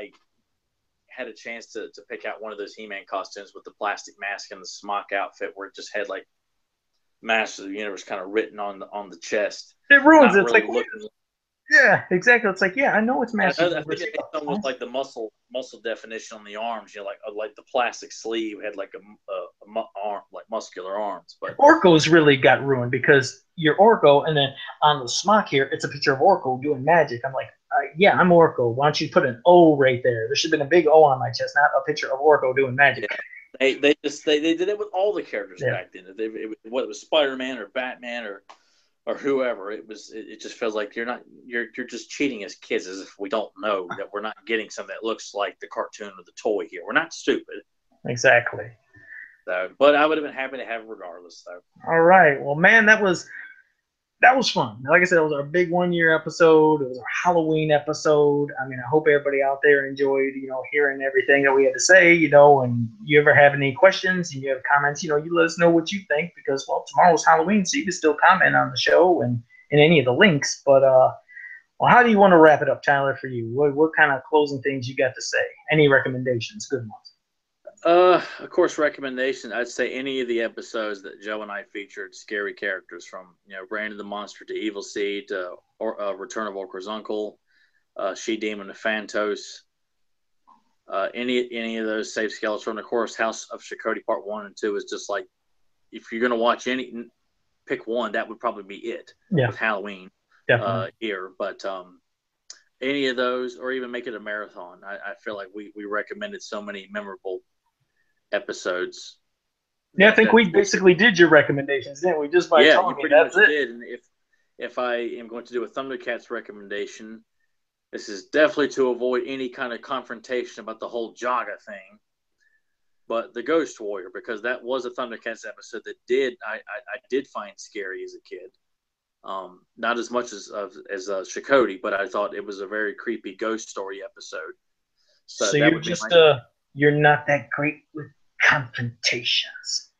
[SPEAKER 2] had a chance to pick out one of those He-Man costumes with the plastic mask and the smock outfit where it just had like Masters of the Universe kind of written on the chest.
[SPEAKER 3] It ruins it.
[SPEAKER 2] Really
[SPEAKER 3] it's like, yeah, exactly. It's like, yeah, I know it's Masters
[SPEAKER 2] of the Universe. I think it had almost like the muscle definition on the arms. Like the plastic sleeve had like a arm, like muscular arms. But
[SPEAKER 3] Orko's really got ruined because you're Orko, and then on the smock here, it's a picture of Orko doing magic. I'm like, yeah, I'm Orko. Why don't you put an O right there? There should have been a big O on my chest, not a picture of Orko doing magic.
[SPEAKER 2] Yeah. They did it with all the characters back then. Whether it was Spider-Man or Batman or whoever, it just feels like you're just cheating as kids, as if we don't know that we're not getting something that looks like the cartoon or the toy here. We're not stupid.
[SPEAKER 3] Exactly.
[SPEAKER 2] So, but I would have been happy to have it regardless, though.
[SPEAKER 3] All right. Well, man, that was fun. Like I said, it was our big 1 year episode. It was our Halloween episode. I mean, I hope everybody out there enjoyed, hearing everything that we had to say, and you ever have any questions and you have comments, you let us know what you think because, well, tomorrow's Halloween, so you can still comment on the show and in any of the links. But, well, how do you want to wrap it up, Tyler, for you? What kind of closing things you got to say? Any recommendations? Good ones.
[SPEAKER 2] Of course, recommendation. I'd say any of the episodes that Joe and I featured scary characters from, Brandon the Monster to Evil Seed to Return of Orko's Uncle, She-Demon to Phantos. Any of those save Skeletor. And of course, House of Shakoti Part 1 and 2 is just like, if you're going to watch pick one, that would probably be it with Halloween here. But any of those, or even make it a marathon. I feel like we recommended so many memorable episodes.
[SPEAKER 3] Yeah, I think we basically did your recommendations, didn't we? Just by
[SPEAKER 2] talking. Yeah, you pretty much
[SPEAKER 3] it.
[SPEAKER 2] did. And if I am going to do a Thundercats recommendation, this is definitely to avoid any kind of confrontation about the whole Jaga thing. But the Ghost Warrior, because that was a Thundercats episode that I did find scary as a kid. Not as much as Shakoti, but I thought it was a very creepy ghost story episode.
[SPEAKER 3] So you're just you're not that great with confrontations.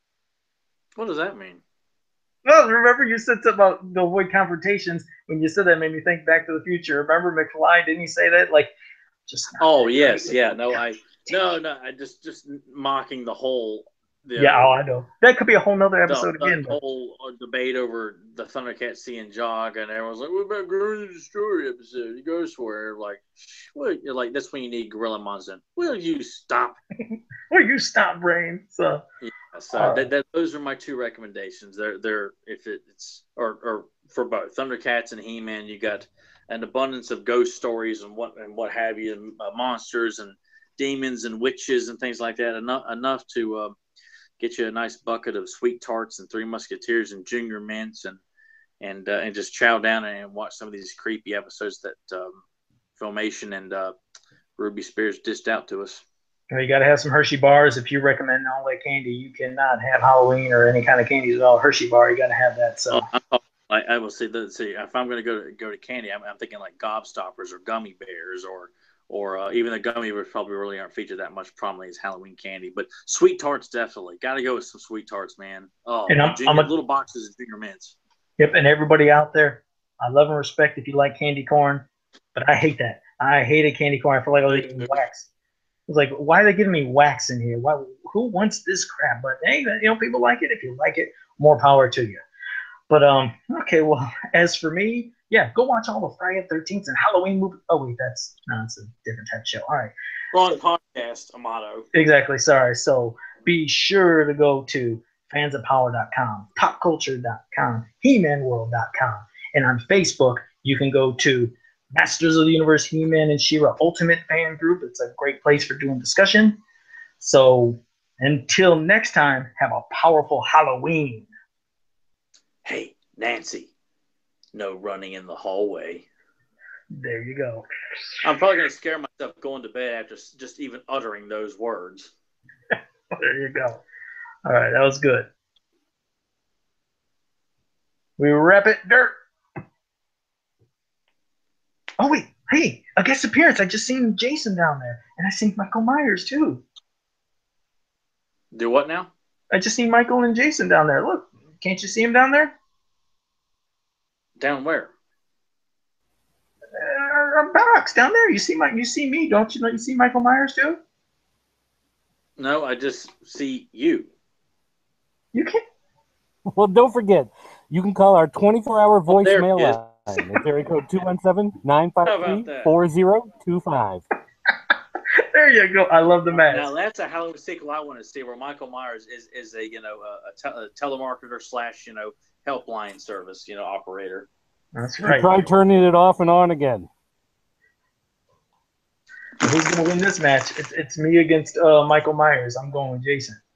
[SPEAKER 2] What does that mean?
[SPEAKER 3] Well, remember you said something about the avoid confrontations. When you said that, made me think Back to the Future. Remember McFly? Didn't he say that? Like, just.
[SPEAKER 2] Oh yes, yeah. No, I just mocking the whole.
[SPEAKER 3] I know. That could be a whole nother episode again.
[SPEAKER 2] The whole debate over the Thundercats seeing Jog, and everyone's like, "What about Gorilla Destroyer episode? The Ghost Warrior?" Like, what? You're like, that's when you need Gorilla Monster. Will you stop?
[SPEAKER 3] Will you stop, Brain? So,
[SPEAKER 2] those are my two recommendations. They're if it's or for both Thundercats and He-Man, you got an abundance of ghost stories and what have you, and monsters and demons and witches and things like that. Enough to get you a nice bucket of Sweet Tarts and Three Musketeers and Junior Mints and just chow down and watch some of these creepy episodes that Filmation and Ruby Spears dished out to us.
[SPEAKER 3] Well, you got to have some Hershey bars. If you recommend all that candy, you cannot have Halloween or any kind of candies at all. Hershey bar, you got to have that. So
[SPEAKER 2] I will see. If I'm going to go to candy, I'm thinking like Gobstoppers or gummy bears or even the gummy bears probably really aren't featured that much prominently as Halloween candy. But Sweet Tarts definitely got to go with some Sweet Tarts, man. Oh, and little boxes of Junior Mints.
[SPEAKER 3] Yep, and everybody out there, I love and respect if you like candy corn, but I hate that. I hated candy corn. I feel like I was eating wax. It was like, why are they giving me wax in here? Why? Who wants this crap? But hey, people like it. If you like it, more power to you. But okay. Well, as for me, yeah, go watch all the Friday the 13th and Halloween movie. Oh wait, that's a different type of show. All right.
[SPEAKER 2] Wrong podcast, Amato.
[SPEAKER 3] Exactly. Sorry. So be sure to go to fansofpower.com, popculture.com, he-manworld.com, and on Facebook you can go to Masters of the Universe He-Man and She-Ra Ultimate Fan Group. It's a great place for doing discussion. So until next time, have a powerful Halloween.
[SPEAKER 2] Hey, Nancy, no running in the hallway.
[SPEAKER 3] There you go.
[SPEAKER 2] I'm probably going to scare myself going to bed after just even uttering those words.
[SPEAKER 3] There you go. All right, that was good. We wrap it dirt. Oh, wait. Hey, a guest appearance. I just seen Jason down there, and I seen Michael Myers, too.
[SPEAKER 2] Do what now?
[SPEAKER 3] I just seen Michael and Jason down there. Look, can't you see him down there?
[SPEAKER 2] Down where?
[SPEAKER 3] A box down there. You see me, don't you? You see Michael Myers, too?
[SPEAKER 2] No, I just see you.
[SPEAKER 3] You can't.
[SPEAKER 1] Well, don't forget, you can call our 24-hour voicemail
[SPEAKER 2] there it
[SPEAKER 1] line. It's area code 217-953-4025.
[SPEAKER 3] There you go. I love the mask.
[SPEAKER 2] Now that's a Halloween sequel I want to see, where Michael Myers is a telemarketer / helpline service operator.
[SPEAKER 3] That's right.
[SPEAKER 1] Try turning it off and on again.
[SPEAKER 3] Who's gonna win this match? It's me against Michael Myers. I'm going with Jason.